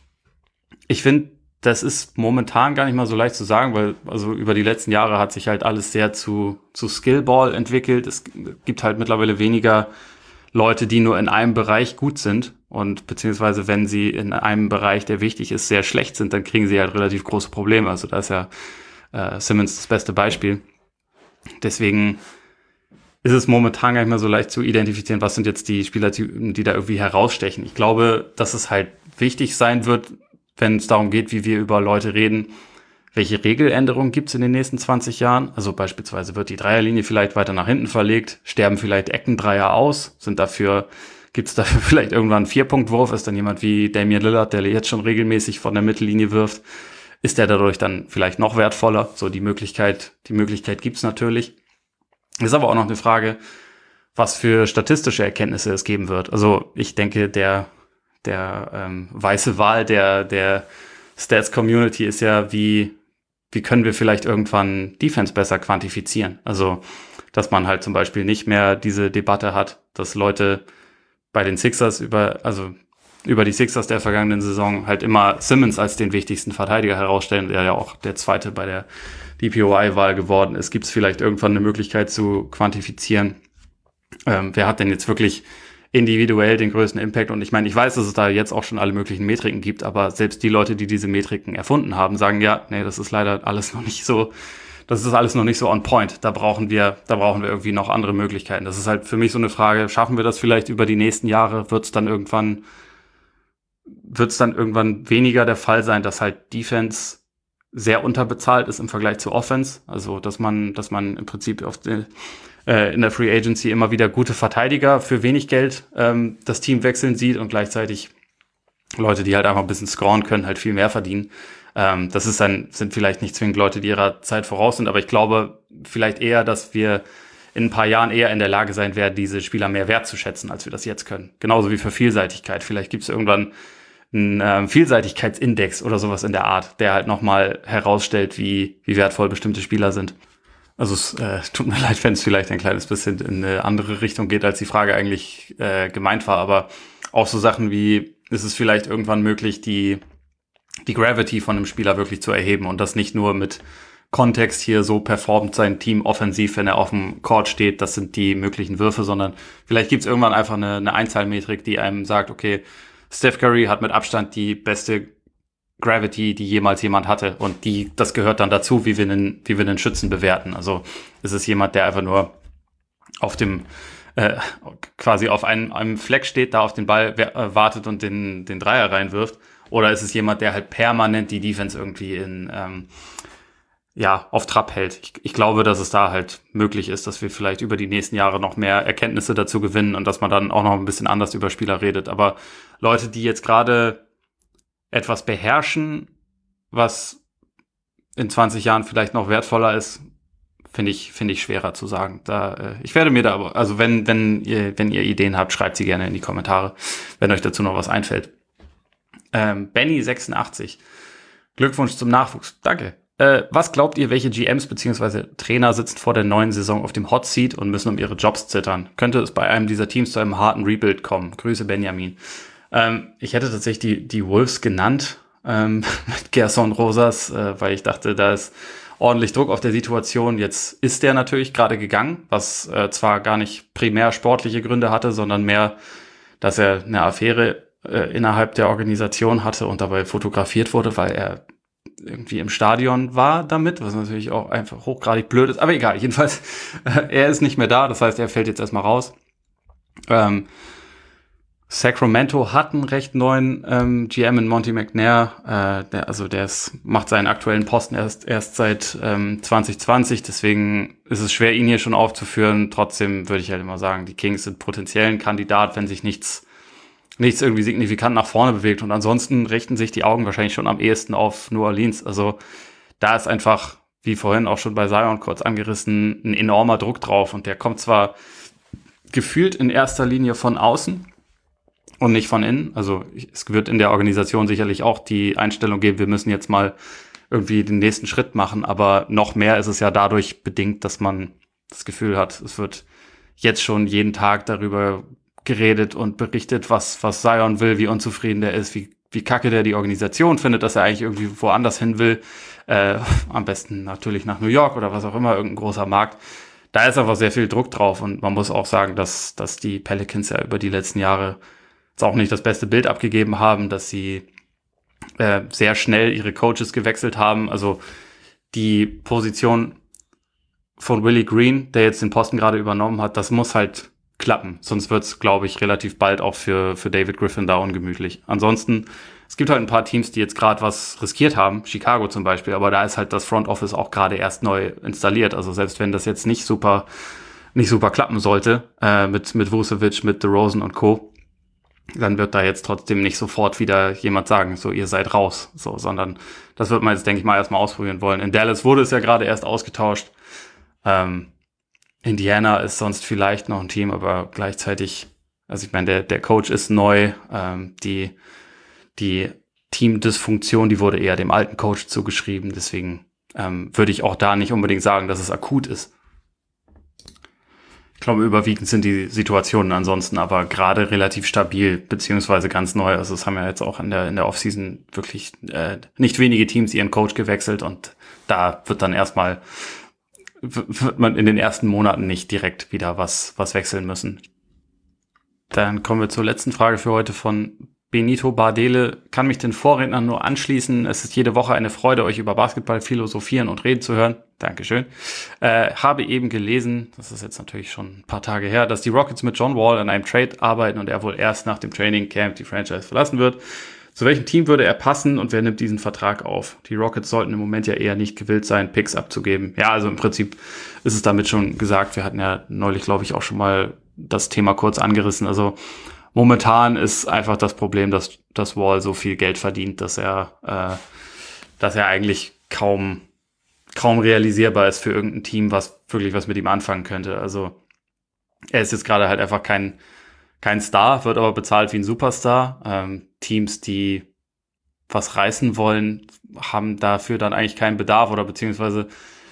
Ich finde, das ist momentan gar nicht mal so leicht zu sagen, weil also über die letzten Jahre hat sich halt alles sehr zu zu Skillball entwickelt. Es gibt halt mittlerweile weniger Leute, die nur in einem Bereich gut sind, und beziehungsweise wenn sie in einem Bereich, der wichtig ist, sehr schlecht sind, dann kriegen sie halt relativ große Probleme. Also da ist ja äh, Simmons das beste Beispiel. Deswegen ist es momentan gar nicht mehr so leicht zu identifizieren, was sind jetzt die Spielertypen, die da irgendwie herausstechen. Ich glaube, dass es halt wichtig sein wird, wenn es darum geht, wie wir über Leute reden, welche Regeländerungen gibt es in den nächsten zwanzig Jahren? Also beispielsweise wird die Dreierlinie vielleicht weiter nach hinten verlegt, sterben vielleicht Eckendreier aus, sind dafür, gibt es dafür vielleicht irgendwann einen Vier-Punkt-Wurf, ist dann jemand wie Damian Lillard, der jetzt schon regelmäßig von der Mittellinie wirft, ist der dadurch dann vielleicht noch wertvoller? So die Möglichkeit, die Möglichkeit gibt es natürlich. Ist aber auch noch eine Frage, was für statistische Erkenntnisse es geben wird. Also ich denke, der der ähm, weiße Wal der der Stats-Community ist ja, wie wie können wir vielleicht irgendwann Defense besser quantifizieren? Also, dass man halt zum Beispiel nicht mehr diese Debatte hat, dass Leute bei den Sixers über, also über die Sixers der vergangenen Saison halt immer Simmons als den wichtigsten Verteidiger herausstellen, der ja auch der zweite bei der D P O I-Wahl geworden ist. Gibt es vielleicht irgendwann eine Möglichkeit zu quantifizieren? Ähm, wer hat denn jetzt wirklich individuell den größten Impact? Und ich meine, ich weiß, dass es da jetzt auch schon alle möglichen Metriken gibt, aber selbst die Leute, die diese Metriken erfunden haben, sagen, ja, nee, das ist leider alles noch nicht so, das ist alles noch nicht so on point. Da brauchen wir, da brauchen wir irgendwie noch andere Möglichkeiten. Das ist halt für mich so eine Frage, schaffen wir das vielleicht über die nächsten Jahre? Wird es dann irgendwann, wird es dann irgendwann weniger der Fall sein, dass halt Defense sehr unterbezahlt ist im Vergleich zu Offense? Also, dass man, dass man im Prinzip auf die, äh, in der Free Agency immer wieder gute Verteidiger für wenig Geld ähm, das Team wechseln sieht und gleichzeitig Leute, die halt einfach ein bisschen scoren können, halt viel mehr verdienen. Ähm, das ist dann, sind vielleicht nicht zwingend Leute, die ihrer Zeit voraus sind, aber ich glaube vielleicht eher, dass wir in ein paar Jahren eher in der Lage sein werden, diese Spieler mehr wertzuschätzen, als wir das jetzt können. Genauso wie für Vielseitigkeit. Vielleicht gibt es irgendwann einen ähm, Vielseitigkeitsindex oder sowas in der Art, der halt nochmal herausstellt, wie wie wertvoll bestimmte Spieler sind. Also es äh, tut mir leid, wenn es vielleicht ein kleines bisschen in eine andere Richtung geht, als die Frage eigentlich äh, gemeint war, aber auch so Sachen wie, ist es vielleicht irgendwann möglich, die die Gravity von einem Spieler wirklich zu erheben und das nicht nur mit Kontext hier, so performt sein Team offensiv, wenn er auf dem Court steht, das sind die möglichen Würfe, sondern vielleicht gibt es irgendwann einfach eine, eine Einzahlmetrik, die einem sagt, okay, Steph Curry hat mit Abstand die beste Gravity, die jemals jemand hatte, und die, das gehört dann dazu, wie wir einen, wie wir einen Schützen bewerten. Also ist es jemand, der einfach nur auf dem äh, quasi auf einem, einem Fleck steht, da auf den Ball äh, wartet und den den Dreier reinwirft, oder ist es jemand, der halt permanent die Defense irgendwie in ähm, ja auf Trab hält? Ich, ich glaube, dass es da halt möglich ist, dass wir vielleicht über die nächsten Jahre noch mehr Erkenntnisse dazu gewinnen und dass man dann auch noch ein bisschen anders über Spieler redet. Aber Leute, die jetzt gerade etwas beherrschen, was in zwanzig Jahren vielleicht noch wertvoller ist, finde ich finde ich schwerer zu sagen. Da äh, ich werde mir da aber, also wenn wenn ihr wenn ihr Ideen habt, schreibt sie gerne in die Kommentare, wenn euch dazu noch was einfällt. Ähm, Benny sechsundachtzig, Glückwunsch zum Nachwuchs. Danke. Äh, was glaubt ihr, welche G Ms bzw. Trainer sitzen vor der neuen Saison auf dem Hot Seat und müssen um ihre Jobs zittern? Könnte es bei einem dieser Teams zu einem harten Rebuild kommen? Grüße, Benjamin. Ähm, ich hätte tatsächlich die, die Wolves genannt, ähm, mit Gerson Rosas, äh, weil ich dachte, da ist ordentlich Druck auf der Situation. Jetzt ist der natürlich gerade gegangen, was äh, zwar gar nicht primär sportliche Gründe hatte, sondern mehr, dass er eine Affäre äh, innerhalb der Organisation hatte und dabei fotografiert wurde, weil er irgendwie im Stadion war damit, was natürlich auch einfach hochgradig blöd ist. Aber egal, jedenfalls, äh, er ist nicht mehr da, das heißt, er fällt jetzt erstmal raus. Ähm, Sacramento hat einen recht neuen ähm, G M in Monty McNair, äh, der, also der ist, macht seinen aktuellen Posten erst erst seit ähm, zwanzig zwanzig, deswegen ist es schwer, ihn hier schon aufzuführen. Trotzdem würde ich halt immer sagen, die Kings sind potenziell ein Kandidat, wenn sich nichts nichts irgendwie signifikant nach vorne bewegt. Und ansonsten richten sich die Augen wahrscheinlich schon am ehesten auf New Orleans. Also da ist einfach, wie vorhin auch schon bei Zion kurz angerissen, ein enormer Druck drauf. Und der kommt zwar gefühlt in erster Linie von außen und nicht von innen. Also es wird in der Organisation sicherlich auch die Einstellung geben, wir müssen jetzt mal irgendwie den nächsten Schritt machen. Aber noch mehr ist es ja dadurch bedingt, dass man das Gefühl hat, es wird jetzt schon jeden Tag darüber geredet und berichtet, was was Zion will, wie unzufrieden der ist, wie wie kacke der die Organisation findet, dass er eigentlich irgendwie woanders hin will. Äh, am besten natürlich nach New York oder was auch immer, irgendein großer Markt. Da ist einfach sehr viel Druck drauf und man muss auch sagen, dass dass die Pelicans ja über die letzten Jahre jetzt auch nicht das beste Bild abgegeben haben, dass sie äh, sehr schnell ihre Coaches gewechselt haben. Also die Position von Willie Green, der jetzt den Posten gerade übernommen hat, das muss halt klappen. Sonst wird's, glaube ich, relativ bald auch für für David Griffin da ungemütlich. Ansonsten, es gibt halt ein paar Teams, die jetzt gerade was riskiert haben, Chicago zum Beispiel, aber da ist halt das Front Office auch gerade erst neu installiert. Also selbst wenn das jetzt nicht super nicht super klappen sollte äh, mit mit Vucevic, mit DeRozan und Co., dann wird da jetzt trotzdem nicht sofort wieder jemand sagen, so ihr seid raus, so, sondern das wird man jetzt, denke ich mal, erstmal ausprobieren wollen. In Dallas wurde es ja gerade erst ausgetauscht. Ähm, Indiana ist sonst vielleicht noch ein Team, aber gleichzeitig, also ich meine, der der Coach ist neu, ähm, die die Teamdysfunktion, die wurde eher dem alten Coach zugeschrieben, deswegen ähm, würde ich auch da nicht unbedingt sagen, dass es akut ist. Ich glaube, überwiegend sind die Situationen ansonsten aber gerade relativ stabil, beziehungsweise ganz neu. Also es haben ja jetzt auch in der in der Offseason wirklich äh, nicht wenige Teams ihren Coach gewechselt und da wird dann erstmal wird man in den ersten Monaten nicht direkt wieder was was wechseln müssen. Dann kommen wir zur letzten Frage für heute von Benito Bardele. Kann mich den Vorrednern nur anschließen. Es ist jede Woche eine Freude, euch über Basketball philosophieren und reden zu hören. Dankeschön. Äh, habe eben gelesen, das ist jetzt natürlich schon ein paar Tage her, dass die Rockets mit John Wall an einem Trade arbeiten und er wohl erst nach dem Training Camp die Franchise verlassen wird. Zu welchem Team würde er passen und wer nimmt diesen Vertrag auf? Die Rockets sollten im Moment ja eher nicht gewillt sein, Picks abzugeben. Ja, also im Prinzip ist es damit schon gesagt. Wir hatten ja neulich, glaube ich, auch schon mal das Thema kurz angerissen. Also momentan ist einfach das Problem, dass, dass Wall so viel Geld verdient, dass er, äh, dass er eigentlich kaum, kaum realisierbar ist für irgendein Team, was wirklich was mit ihm anfangen könnte. Also er ist jetzt gerade halt einfach kein Kein Star, wird aber bezahlt wie ein Superstar. Ähm, Teams, die was reißen wollen, haben dafür dann eigentlich keinen Bedarf oder beziehungsweise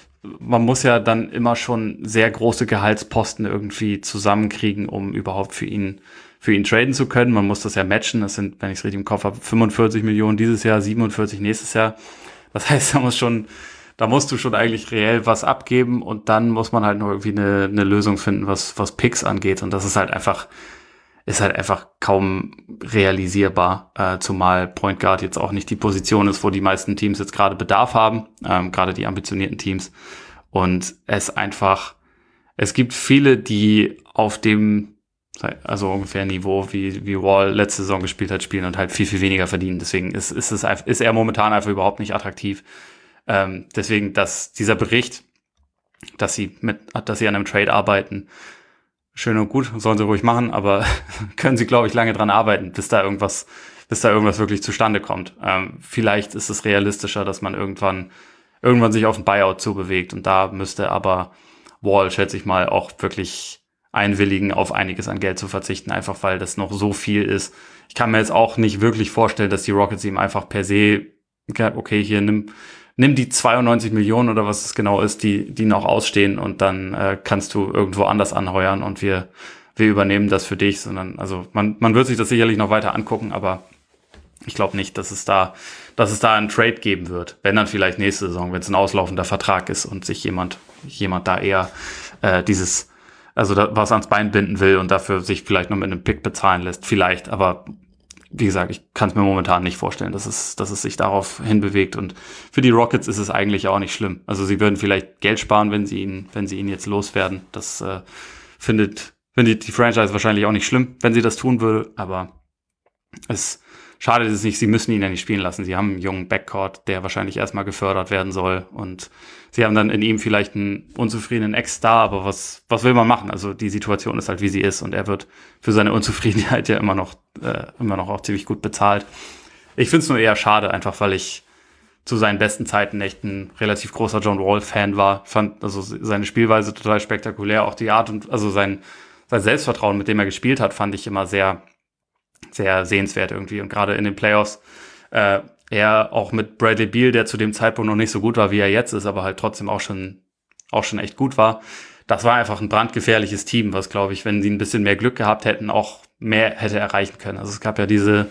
man muss ja dann immer schon sehr große Gehaltsposten irgendwie zusammenkriegen, um überhaupt für ihn für ihn traden zu können. Man muss das ja matchen. Das sind, wenn ich es richtig im Kopf habe, fünfundvierzig Millionen dieses Jahr, siebenundvierzig nächstes Jahr. Das heißt, da muss schon Da musst du schon eigentlich reell was abgeben und dann muss man halt noch irgendwie eine, eine Lösung finden, was was Picks angeht. Und das ist halt einfach ist halt einfach kaum realisierbar, äh, zumal Point Guard jetzt auch nicht die Position ist, wo die meisten Teams jetzt gerade Bedarf haben, ähm, gerade die ambitionierten Teams. Und es einfach, es gibt viele, die auf dem, also ungefähr Niveau, wie wie Wall letzte Saison gespielt hat, spielen und halt viel, viel weniger verdienen. Deswegen ist, ist, es, ist er momentan einfach überhaupt nicht attraktiv. Ähm, deswegen, dass dieser Bericht, dass sie mit, dass sie an einem Trade arbeiten, schön und gut, sollen sie ruhig machen, aber können sie, glaube ich, lange dran arbeiten, bis da irgendwas, bis da irgendwas wirklich zustande kommt. Ähm, vielleicht ist es realistischer, dass man irgendwann, irgendwann sich auf ein Buyout zubewegt und da müsste aber Wall, schätze ich mal, auch wirklich einwilligen, auf einiges an Geld zu verzichten, einfach weil das noch so viel ist. Ich kann mir jetzt auch nicht wirklich vorstellen, dass die Rockets ihm einfach per se, okay, hier nimm, nimm die zweiundneunzig Millionen oder was es genau ist, die die noch ausstehen und dann äh, kannst du irgendwo anders anheuern und wir wir übernehmen das für dich, sondern also man man wird sich das sicherlich noch weiter angucken, aber ich glaube nicht, dass es da, dass es da einen Trade geben wird. Wenn dann vielleicht nächste Saison, wenn es ein auslaufender Vertrag ist und sich jemand, jemand da eher äh, dieses, also da, was ans Bein binden will und dafür sich vielleicht noch mit einem Pick bezahlen lässt. Vielleicht, aber wie gesagt, ich kann es mir momentan nicht vorstellen, dass es, dass es sich darauf hinbewegt. Und für die Rockets ist es eigentlich auch nicht schlimm. Also sie würden vielleicht Geld sparen, wenn sie ihn, wenn sie ihn jetzt loswerden. Das äh, findet, findet die Franchise wahrscheinlich auch nicht schlimm, wenn sie das tun würde. Aber es schadet es nicht, sie müssen ihn ja nicht spielen lassen. Sie haben einen jungen Backcourt, der wahrscheinlich erstmal gefördert werden soll. Und sie haben dann in ihm vielleicht einen unzufriedenen Ex-Star, aber was, was will man machen? Also die Situation ist halt, wie sie ist, und er wird für seine Unzufriedenheit ja immer noch, äh, immer noch auch ziemlich gut bezahlt. Ich finde es nur eher schade, einfach weil ich zu seinen besten Zeiten echt ein relativ großer John Wall-Fan war. Fand also seine Spielweise total spektakulär, auch die Art und, also sein, sein Selbstvertrauen, mit dem er gespielt hat, fand ich immer sehr, sehr sehenswert irgendwie. Und gerade in den Playoffs, äh, er auch mit Bradley Beal, der zu dem Zeitpunkt noch nicht so gut war, wie er jetzt ist, aber halt trotzdem auch schon, auch schon echt gut war. Das war einfach ein brandgefährliches Team, was, glaube ich, wenn sie ein bisschen mehr Glück gehabt hätten, auch mehr hätte erreichen können. Also es gab ja diese,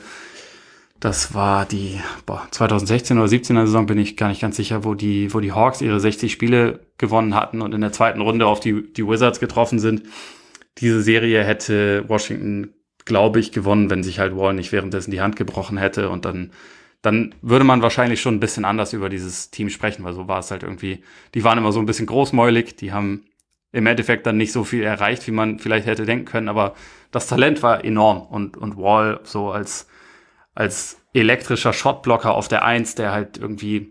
das war die boah, zwanzig sechzehn oder siebzehner Saison, bin ich gar nicht ganz sicher, wo die, wo die Hawks ihre sechzig Spiele gewonnen hatten und in der zweiten Runde auf die, die Wizards getroffen sind. Diese Serie hätte Washington, glaube ich, gewonnen, wenn sich halt Wall nicht währenddessen die Hand gebrochen hätte, und dann dann würde man wahrscheinlich schon ein bisschen anders über dieses Team sprechen, weil so war es halt irgendwie, die waren immer so ein bisschen großmäulig, die haben im Endeffekt dann nicht so viel erreicht, wie man vielleicht hätte denken können, aber das Talent war enorm, und und Wall so als als elektrischer Shotblocker auf der Eins, der halt irgendwie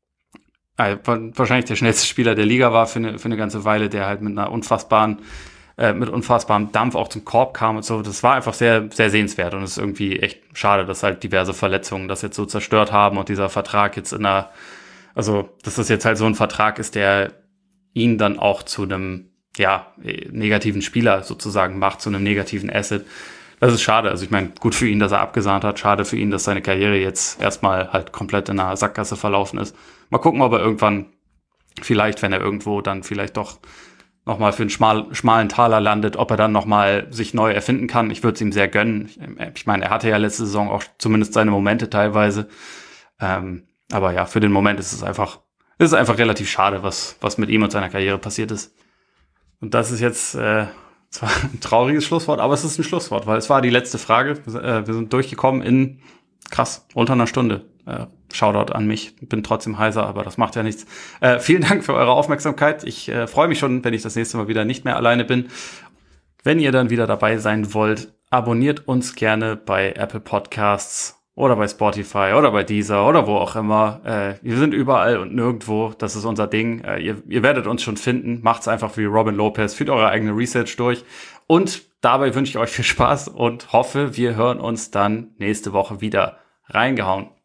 äh, wahrscheinlich der schnellste Spieler der Liga war für eine, für eine ganze Weile, der halt mit einer unfassbaren mit unfassbarem Dampf auch zum Korb kam und so. Das war einfach sehr, sehr sehenswert, und es ist irgendwie echt schade, dass halt diverse Verletzungen das jetzt so zerstört haben und dieser Vertrag jetzt in einer, also, dass das jetzt halt so ein Vertrag ist, der ihn dann auch zu einem, ja, negativen Spieler sozusagen macht, zu einem negativen Asset. Das ist schade. Also ich meine, gut für ihn, dass er abgesahnt hat. Schade für ihn, dass seine Karriere jetzt erstmal halt komplett in einer Sackgasse verlaufen ist. Mal gucken, ob er irgendwann vielleicht, wenn er irgendwo dann vielleicht doch nochmal für einen schmal, schmalen Taler landet, ob er dann nochmal sich neu erfinden kann. Ich würde es ihm sehr gönnen. Ich meine, er hatte ja letzte Saison auch zumindest seine Momente teilweise. Ähm, aber ja, für den Moment ist es einfach, ist es einfach relativ schade, was, was mit ihm und seiner Karriere passiert ist. Und das ist jetzt äh, zwar ein trauriges Schlusswort, aber es ist ein Schlusswort, weil es war die letzte Frage. Wir, äh, wir sind durchgekommen in, krass, unter einer Stunde. Äh, Shoutout an mich. Bin trotzdem heiser, aber das macht ja nichts. Äh, vielen Dank für eure Aufmerksamkeit. Ich äh, freue mich schon, wenn ich das nächste Mal wieder nicht mehr alleine bin. Wenn ihr dann wieder dabei sein wollt, abonniert uns gerne bei Apple Podcasts oder bei Spotify oder bei Deezer oder wo auch immer. Äh, wir sind überall und nirgendwo. Das ist unser Ding. Äh, ihr, ihr werdet uns schon finden. Macht's einfach wie Robin Lopez. Führt eure eigene Research durch. Und dabei wünsche ich euch viel Spaß und hoffe, wir hören uns dann nächste Woche wieder. Reingehauen.